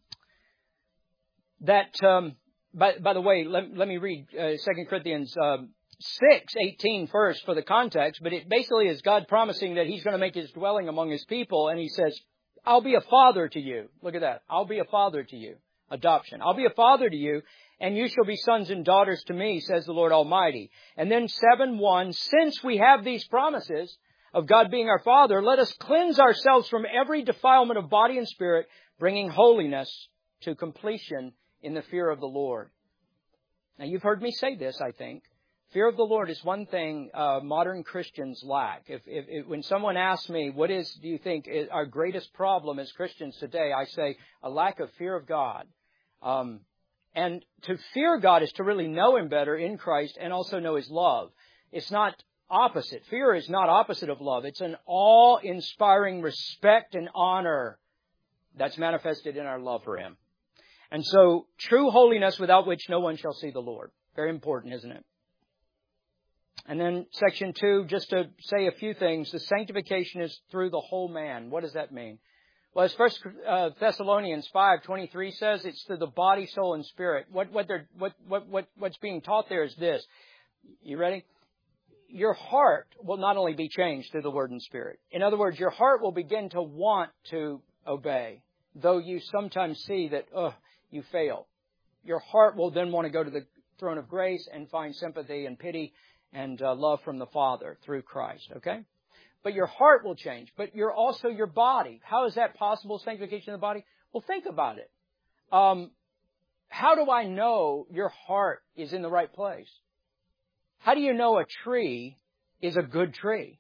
that, um, by, by the way, let, let me read uh, Second Corinthians um, six eighteen first for the context, but it basically is God promising that He's going to make His dwelling among His people, and He says, I'll be a father to you. Look at that. I'll be a father to you. Adoption. I'll be a father to you, and you shall be sons and daughters to me, says the Lord Almighty. And then seven one, since we have these promises of God being our Father, let us cleanse ourselves from every defilement of body and spirit, bringing holiness to completion in the fear of the Lord. Now, you've heard me say this, I think. Fear of the Lord is one thing uh, modern Christians lack. If, if, if when someone asks me, what is, do you think, is our greatest problem as Christians today, I say a lack of fear of God. Um, and to fear God is to really know Him better in Christ and also know His love. It's not opposite. Fear is not opposite of love. It's an awe-inspiring respect and honor that's manifested in our love for Him. And so, true holiness without which no one shall see the Lord. Very important, isn't it? And then section two, just to say a few things, the sanctification is through the whole man. What does that mean? Well, as First uh, Thessalonians five twenty-three says, it's through the body, soul, and spirit. What what they're what what what what's being taught there is this. You ready? Your heart will not only be changed through the Word and Spirit. In other words, your heart will begin to want to obey, though you sometimes see that, oh, you fail. Your heart will then want to go to the throne of grace and find sympathy and pity and uh, love from the Father through Christ, okay? But your heart will change. But you're also your body. How is that possible, sanctification of the body? Well, think about it. Um, how do I know your heart is in the right place? How do you know a tree is a good tree?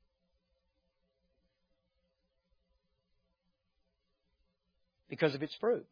Because of its fruit.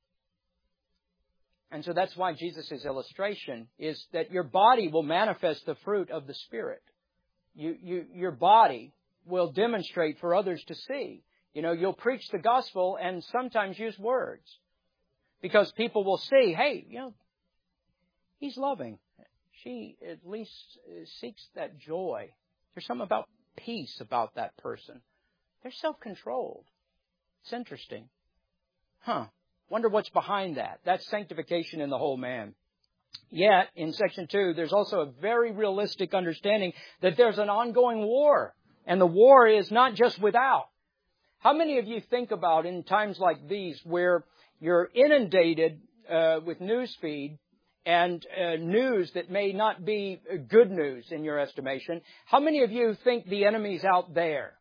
And so that's why Jesus' illustration is that your body will manifest the fruit of the Spirit. You, you, your body will demonstrate for others to see. You know, you'll preach the gospel and sometimes use words. Because people will see, hey, you know, he's loving. She at least seeks that joy. There's something about peace about that person. They're self-controlled. It's interesting. Huh. Wonder what's behind that. That's sanctification in the whole man. Yet, in section two, there's also a very realistic understanding that there's an ongoing war. And the war is not just without. How many of you think about in times like these where you're inundated uh, with news feed and uh, news that may not be good news in your estimation? How many of you think the enemy's out there?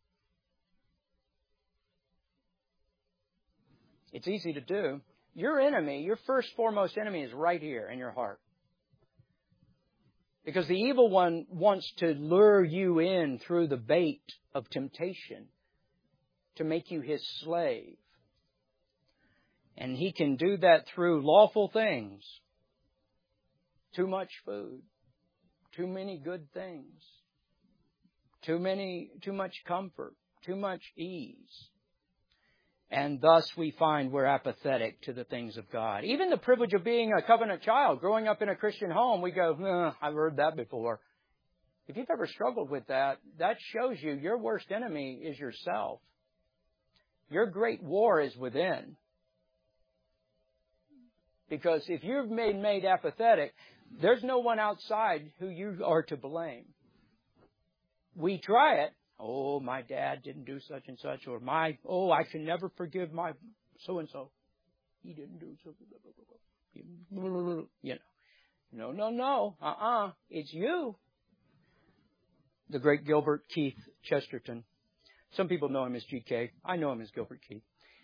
It's easy to do. Your enemy, your first foremost enemy is right here in your heart. Because the evil one wants to lure you in through the bait of temptation to make you his slave. And he can do that through lawful things. Too much food. Too many good things. Too many, too much comfort. Too much ease. And thus we find we're apathetic to the things of God. Even the privilege of being a covenant child, growing up in a Christian home, we go, eh, I've heard that before. If you've ever struggled with that, that shows you your worst enemy is yourself. Your great war is within. Because if you've been made apathetic, there's no one outside who you are to blame. We try it. Oh, my dad didn't do such and such. Or my, oh, I can never forgive my so-and-so. He didn't do so. You know. No, no, no. Uh-uh. It's you. The great Gilbert Keith Chesterton. Some people know him as G K. I know him as Gilbert Keith.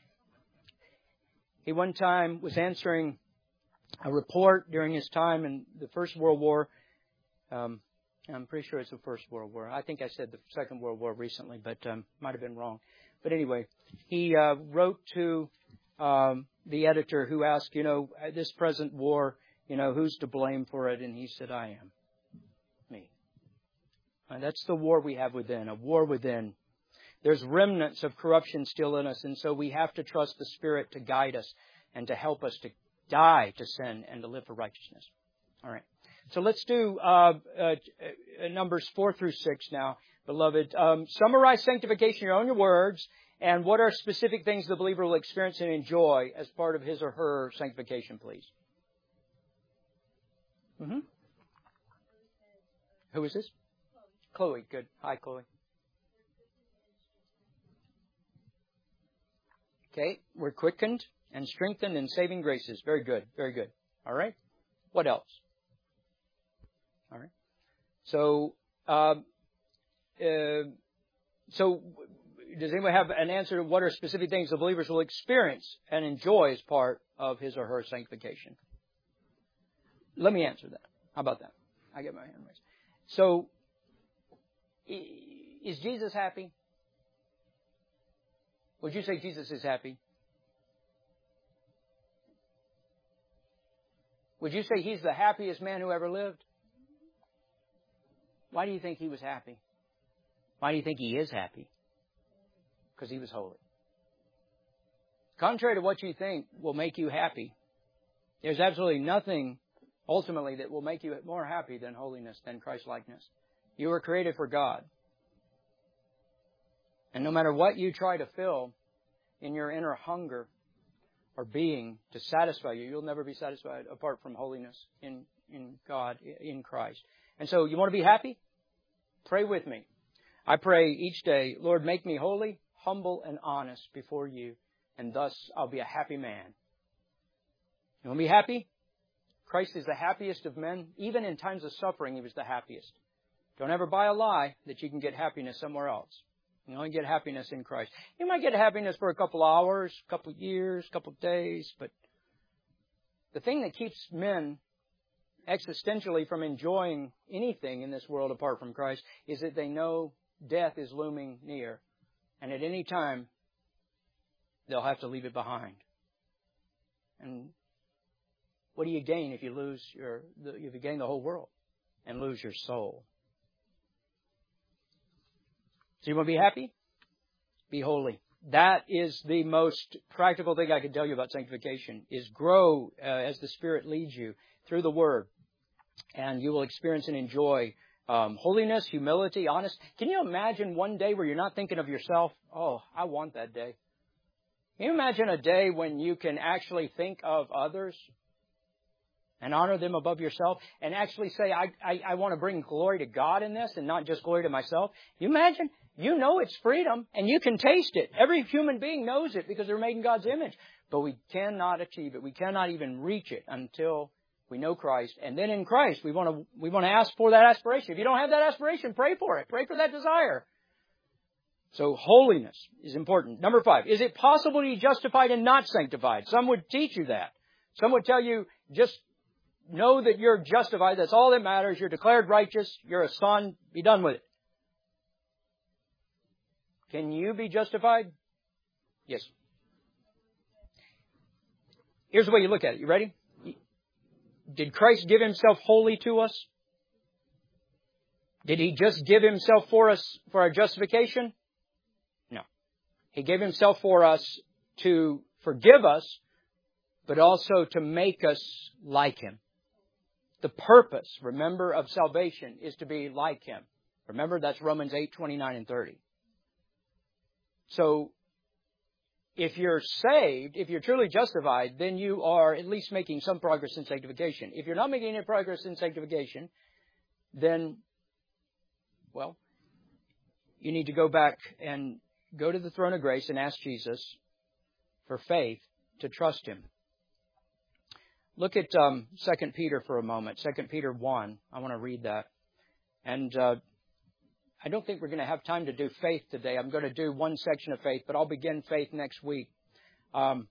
He one time was answering a report during his time in the First World War. Um, I'm pretty sure it's the First World War. I think I said the Second World War recently, but um, might have been wrong. But anyway, he uh, wrote to um, the editor who asked, you know, this present war, you know, who's to blame for it? And he said, I am. Me. And that's the war we have within, a war within. There's remnants of corruption still in us, and so we have to trust the Spirit to guide us and to help us to die to sin and to live for righteousness. All right. So let's do uh, uh, Numbers four through six now, beloved. Um, summarize sanctification in your own words, and what are specific things the believer will experience and enjoy as part of his or her sanctification, please. Mm-hmm. Who is this? Chloe. Chloe. Good. Hi, Chloe. Okay. We're quickened and strengthened in saving graces. Very good. Very good. All right. What else? All right. So, uh, uh, so does anyone have an answer to what are specific things the believers will experience and enjoy as part of his or her sanctification? Let me answer that. How about that? I get my hand raised. So, is Jesus happy? Would you say Jesus is happy? Would you say He's the happiest man who ever lived? Why do you think He was happy? Why do you think He is happy? Because He was holy. Contrary to what you think will make you happy, there's absolutely nothing ultimately that will make you more happy than holiness, than Christ-likeness. You were created for God. And no matter what you try to fill in your inner hunger or being to satisfy you, you'll never be satisfied apart from holiness in, in God, in Christ. And so you want to be happy? Pray with me. I pray each day, Lord, make me holy, humble, and honest before you, and thus I'll be a happy man. You want to be happy? Christ is the happiest of men. Even in times of suffering, He was the happiest. Don't ever buy a lie that you can get happiness somewhere else. You only get happiness in Christ. You might get happiness for a couple hours, a couple years, a couple days, but the thing that keeps men existentially from enjoying anything in this world apart from Christ is that they know death is looming near. And at any time, they'll have to leave it behind. And what do you gain if you lose your, if you gain the whole world and lose your soul? So you want to be happy? Be holy. That is the most practical thing I can tell you about sanctification, is grow uh, as the Spirit leads you through the Word. And you will experience and enjoy um, holiness, humility, honest. Can you imagine one day where you're not thinking of yourself? Oh, I want that day. Can you imagine a day when you can actually think of others and honor them above yourself and actually say, I, I, I want to bring glory to God in this and not just glory to myself? You imagine? You know it's freedom and you can taste it. Every human being knows it because they're made in God's image. But we cannot achieve it. We cannot even reach it until we know Christ. And then in Christ, we want to, we want to ask for that aspiration. If you don't have that aspiration, pray for it. Pray for that desire. So holiness is important. Number five, is it possible to be justified and not sanctified? Some would teach you that. Some would tell you, just know that you're justified. That's all that matters. You're declared righteous. You're a son. Be done with it. Can you be justified? Yes. Here's the way you look at it. You ready? Did Christ give Himself wholly to us? Did He just give Himself for us for our justification? No. He gave Himself for us to forgive us, but also to make us like Him. The purpose, remember, of salvation is to be like Him. Remember, that's Romans eight, twenty-nine and thirty. So, if you're saved, if you're truly justified, then you are at least making some progress in sanctification. If you're not making any progress in sanctification, then, well, you need to go back and go to the throne of grace and ask Jesus for faith to trust Him. Look at um, Second Peter for a moment. Second Peter one. I want to read that. And uh, I don't think we're going to have time to do faith today. I'm going to do one section of faith, but I'll begin faith next week. Um,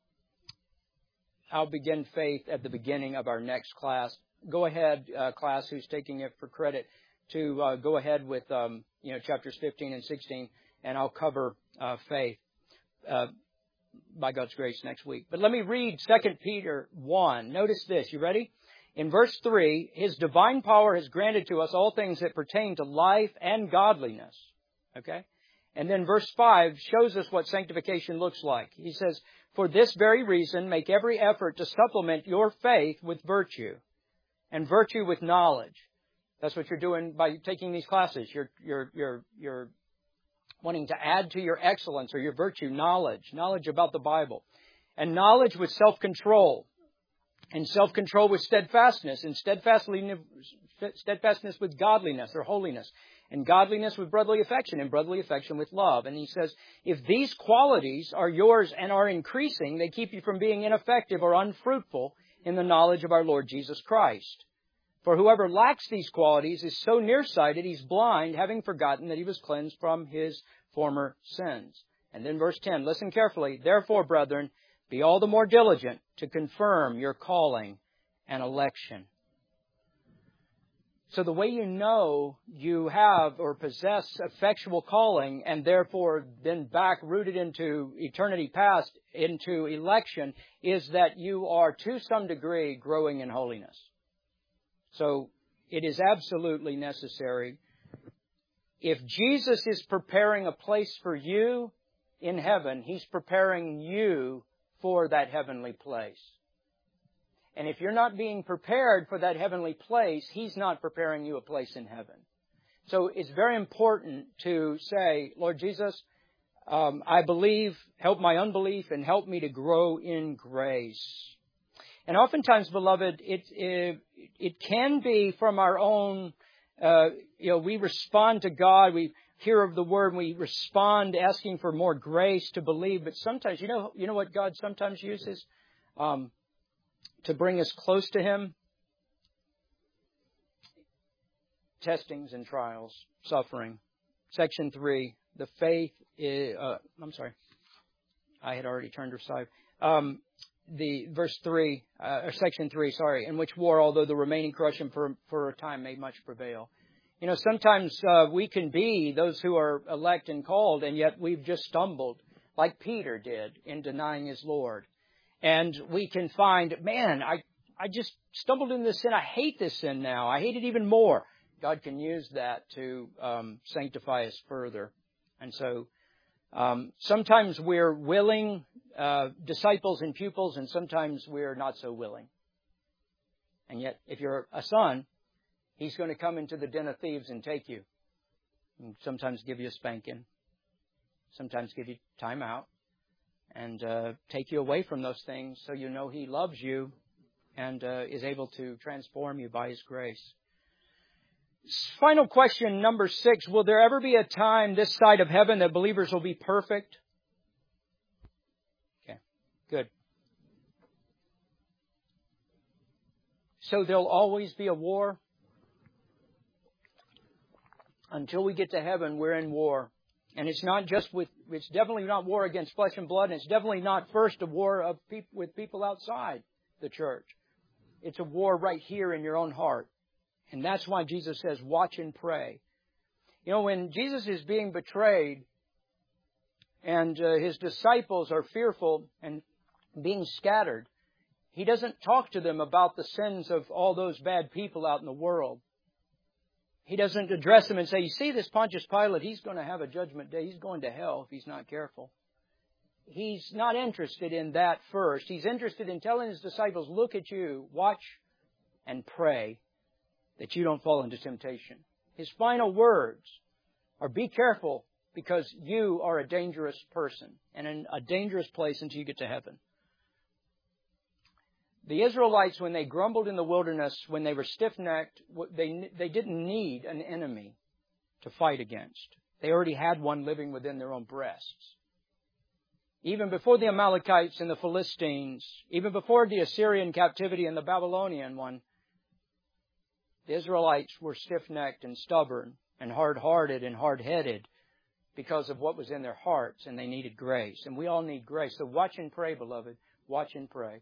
I'll begin faith at the beginning of our next class. Go ahead, uh, class who's taking it for credit, to uh, go ahead with um, you know chapters fifteen and sixteen, and I'll cover uh, faith uh, by God's grace next week. But let me read Second Peter one. Notice this. You ready? In verse three, His divine power has granted to us all things that pertain to life and godliness. Okay? And then verse five shows us what sanctification looks like. He says, for this very reason, make every effort to supplement your faith with virtue, and virtue with knowledge. That's what you're doing by taking these classes. You're, you're, you're, you're wanting to add to your excellence or your virtue knowledge, knowledge about the Bible. And knowledge with self-control. And self-control with steadfastness, and steadfastness with godliness or holiness, and godliness with brotherly affection, and brotherly affection with love. And he says, if these qualities are yours and are increasing, they keep you from being ineffective or unfruitful in the knowledge of our Lord Jesus Christ. For whoever lacks these qualities is so nearsighted, he's blind, having forgotten that he was cleansed from his former sins. And then verse ten, listen carefully. Therefore, brethren, be all the more diligent to confirm your calling and election. So the way you know you have or possess effectual calling and therefore been back rooted into eternity past, into election, is that you are to some degree growing in holiness. So it is absolutely necessary. If Jesus is preparing a place for you in heaven, He's preparing you for that heavenly place. And if you're not being prepared for that heavenly place, He's not preparing you a place in heaven. So it's very important to say, Lord Jesus, um, I believe, help my unbelief, and help me to grow in grace. And oftentimes, beloved, it it, it can be from our own, uh, you know, we respond to God, we hear of the Word, and we respond asking for more grace to believe. But sometimes, you know, you know what God sometimes uses um, to bring us close to Him? Testings and trials, suffering. Section three, the faith is, uh, I'm sorry, I had already turned aside. Um, the verse three, uh, or section three, sorry, in which war, although the remaining corruption for, for a time may much prevail. You know, sometimes uh, we can be those who are elect and called, and yet we've just stumbled, like Peter did, in denying his Lord. And we can find, man, I, I just stumbled into this sin. I hate this sin now. I hate it even more. God can use that to um, sanctify us further. And so um, sometimes we're willing uh, disciples and pupils, and sometimes we're not so willing. And yet, if you're a son, He's going to come into the den of thieves and take you. And sometimes give you a spanking. Sometimes give you time out. And uh, take you away from those things so you know He loves you and uh, is able to transform you by His grace. Final question, number six. Will there ever be a time this side of heaven that believers will be perfect? Okay, good. So there'll always be a war? Until we get to heaven, we're in war. And it's not just with, it's definitely not war against flesh and blood. And it's definitely not first a war of peop, with people outside the church. It's a war right here in your own heart. And that's why Jesus says, watch and pray. You know, when Jesus is being betrayed and uh, His disciples are fearful and being scattered, He doesn't talk to them about the sins of all those bad people out in the world. He doesn't address them and say, you see this Pontius Pilate, he's going to have a judgment day. He's going to hell if he's not careful. He's not interested in that first. He's interested in telling His disciples, look at you, watch and pray that you don't fall into temptation. His final words Or be careful, because you are a dangerous person and in a dangerous place until you get to heaven. The Israelites, when they grumbled in the wilderness, when they were stiff-necked, they, they didn't need an enemy to fight against. They already had one living within their own breasts. Even before the Amalekites and the Philistines, even before the Assyrian captivity and the Babylonian one, the Israelites were stiff-necked and stubborn and hard-hearted and hard-headed because of what was in their hearts, and they needed grace. And we all need grace. So watch and pray, beloved. Watch and pray.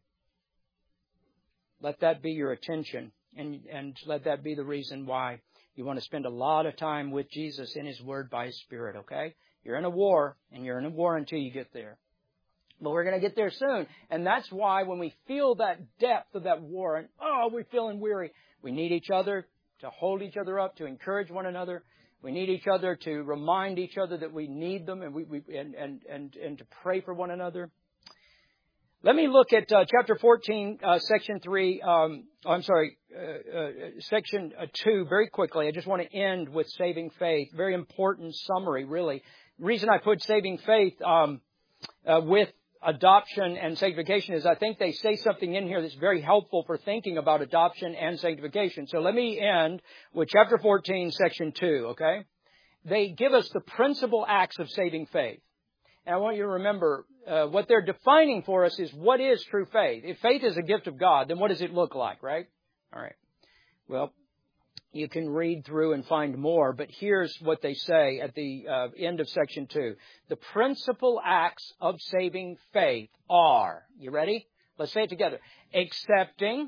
Let that be your attention, and, and let that be the reason why you want to spend a lot of time with Jesus in His Word by His Spirit, okay? You're in a war, and you're in a war until you get there. But we're going to get there soon. And that's why when we feel that depth of that war, and oh, we're feeling weary, we need each other to hold each other up, to encourage one another. We need each other to remind each other that we need them, and we, we and, and, and, and to pray for one another. Let me look at uh, chapter fourteen, uh, section three. Um, I'm sorry, uh, uh, section uh, two very quickly. I just want to end with saving faith. Very important summary, really. The reason I put saving faith um, uh, with adoption and sanctification is I think they say something in here that's very helpful for thinking about adoption and sanctification. So let me end with chapter fourteen, section two, okay? They give us the principal acts of saving faith. And I want you to remember, uh, what they're defining for us is what is true faith. If faith is a gift of God, then what does it look like, right? All right. Well, you can read through and find more, but here's what they say at the uh, end of section two. The principal acts of saving faith are, you ready? Let's say it together. Accepting,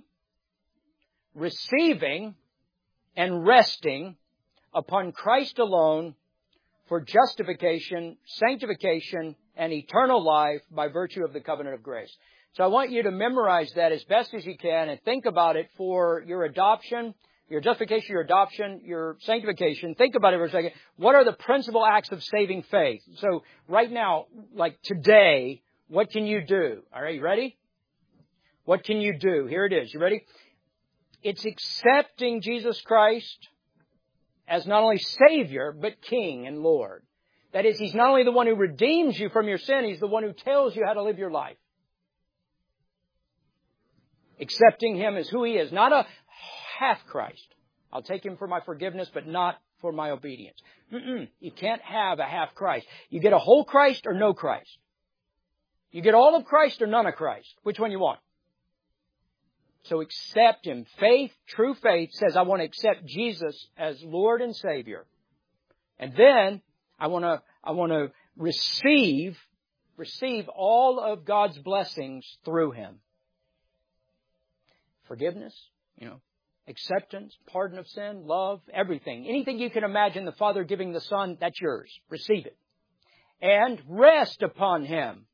receiving, and resting upon Christ alone for justification, sanctification, and eternal life by virtue of the covenant of grace. So I want you to memorize that as best as you can and think about it for your adoption, your justification, your adoption, your sanctification. Think about it for a second. What are the principal acts of saving faith? So right now, like today, what can you do? All right, you ready? What can you do? Here it is. You ready? It's accepting Jesus Christ as not only Savior, but King and Lord. That is, He's not only the one who redeems you from your sin, He's the one who tells you how to live your life. Accepting Him as who He is, not a half Christ. I'll take Him for my forgiveness, but not for my obedience. Mm-mm. You can't have a half Christ. You get a whole Christ or no Christ. You get all of Christ or none of Christ. Which one you want? So accept Him. Faith, true faith, says I want to accept Jesus as Lord and Savior. And then I want to, I want to receive, receive all of God's blessings through Him. Forgiveness, you know, acceptance, pardon of sin, love, everything. Anything you can imagine the Father giving the Son, that's yours. Receive it. And rest upon Him.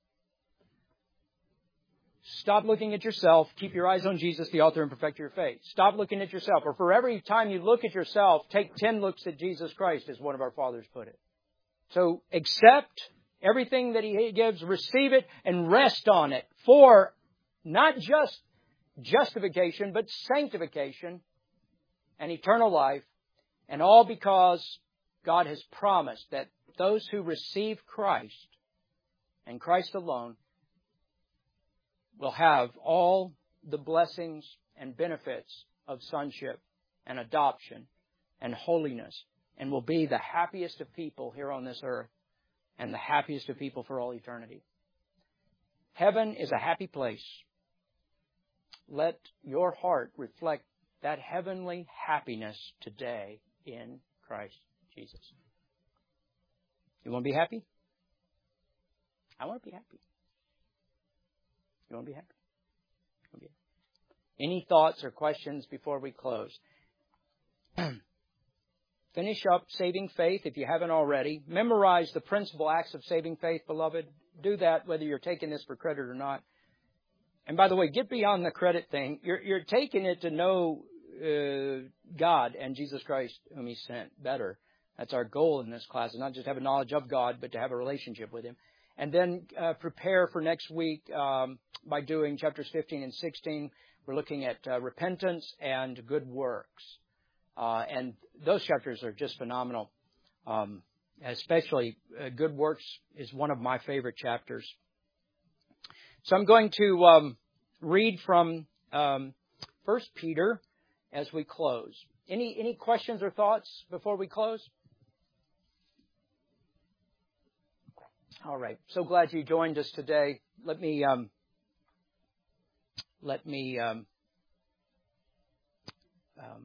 Stop looking at yourself. Keep your eyes on Jesus, the author and perfecter of your faith. Stop looking at yourself. Or for every time you look at yourself, take ten looks at Jesus Christ, as one of our fathers put it. So accept everything that He gives, receive it, and rest on it for not just justification, but sanctification and eternal life. And all because God has promised that those who receive Christ and Christ alone will have all the blessings and benefits of sonship and adoption and holiness, and will be the happiest of people here on this earth and the happiest of people for all eternity. Heaven is a happy place. Let your heart reflect that heavenly happiness today in Christ Jesus. You want to be happy? I want to be happy. You want to be happy? Okay. Any thoughts or questions before we close? Finish up saving faith if you haven't already. Memorize the principal acts of saving faith, beloved. Do that whether you're taking this for credit or not. And by the way, get beyond the credit thing. You're, you're taking it to know uh, God and Jesus Christ whom He sent better. That's our goal in this class, is not just have a knowledge of God, but to have a relationship with Him. And then uh, prepare for next week um, by doing chapters fifteen and sixteen. We're looking at uh, repentance and good works. Uh, and those chapters are just phenomenal. Um, especially uh, Good Works is one of my favorite chapters. So I'm going to um, read from um, First Peter as we close. Any any questions or thoughts before we close? All right. So glad you joined us today. Let me um, let me um, um,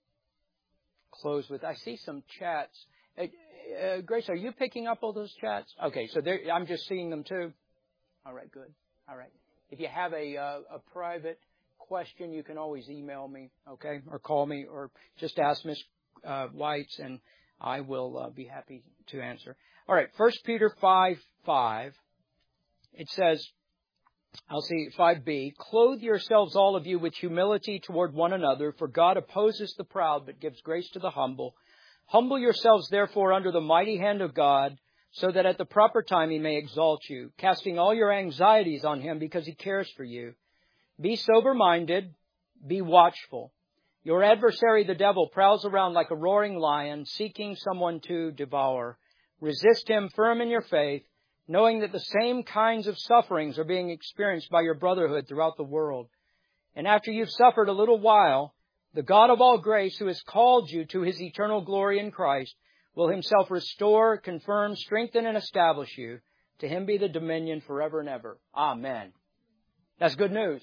close with. I see some chats. Uh, uh, Grace, are you picking up all those chats? Okay, so there, I'm just seeing them too. All right, good. All right. If you have a uh, a private question, you can always email me, okay, or call me, or just ask Miss Uh, Whites, and I will uh, be happy to answer. All right, First Peter five five. It says, I'll see five b. Clothe yourselves, all of you, with humility toward one another, for God opposes the proud, but gives grace to the humble. Humble yourselves, therefore, under the mighty hand of God, so that at the proper time He may exalt you, casting all your anxieties on Him, because He cares for you. Be sober-minded, be watchful. Your adversary, the devil, prowls around like a roaring lion, seeking someone to devour. Resist him firm in your faith, knowing that the same kinds of sufferings are being experienced by your brotherhood throughout the world. And after you've suffered a little while, the God of all grace, who has called you to His eternal glory in Christ, will Himself restore, confirm, strengthen, and establish you. To Him be the dominion forever and ever. Amen. That's good news.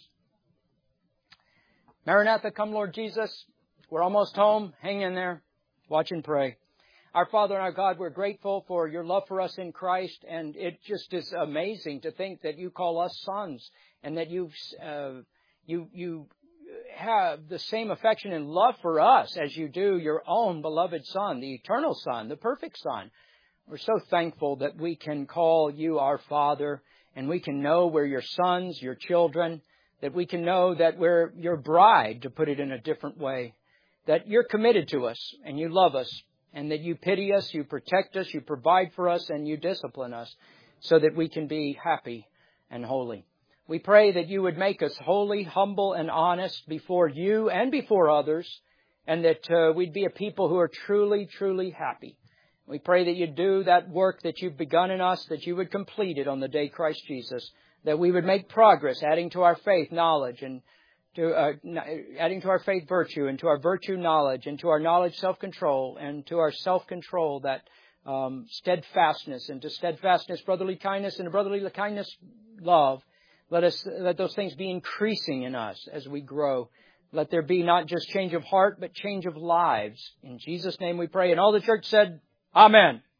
Maranatha, come Lord Jesus. We're almost home. Hang in there. Watch and pray. Our Father and our God, we're grateful for your love for us in Christ, and it just is amazing to think that you call us sons, and that you uh, you you have the same affection and love for us as you do your own beloved Son, the eternal Son, the perfect Son. We're so thankful that we can call you our Father, and we can know we're your sons, your children, that we can know that we're your bride, to put it in a different way, that you're committed to us and you love us, and that you pity us, you protect us, you provide for us, and you discipline us so that we can be happy and holy. We pray that you would make us holy, humble, and honest before you and before others, and that uh, we'd be a people who are truly, truly happy. We pray that you'd do that work that you've begun in us, that you would complete it on the day Christ Jesus, that we would make progress, adding to our faith knowledge, and to uh, adding to our faith virtue, and to our virtue knowledge, and to our knowledge self-control, and to our self-control that um, steadfastness, and to steadfastness brotherly kindness, and to brotherly kindness love. Let us let those things be increasing in us as we grow. Let there be not just change of heart, but change of lives. In Jesus' name we pray. And all the church said, Amen.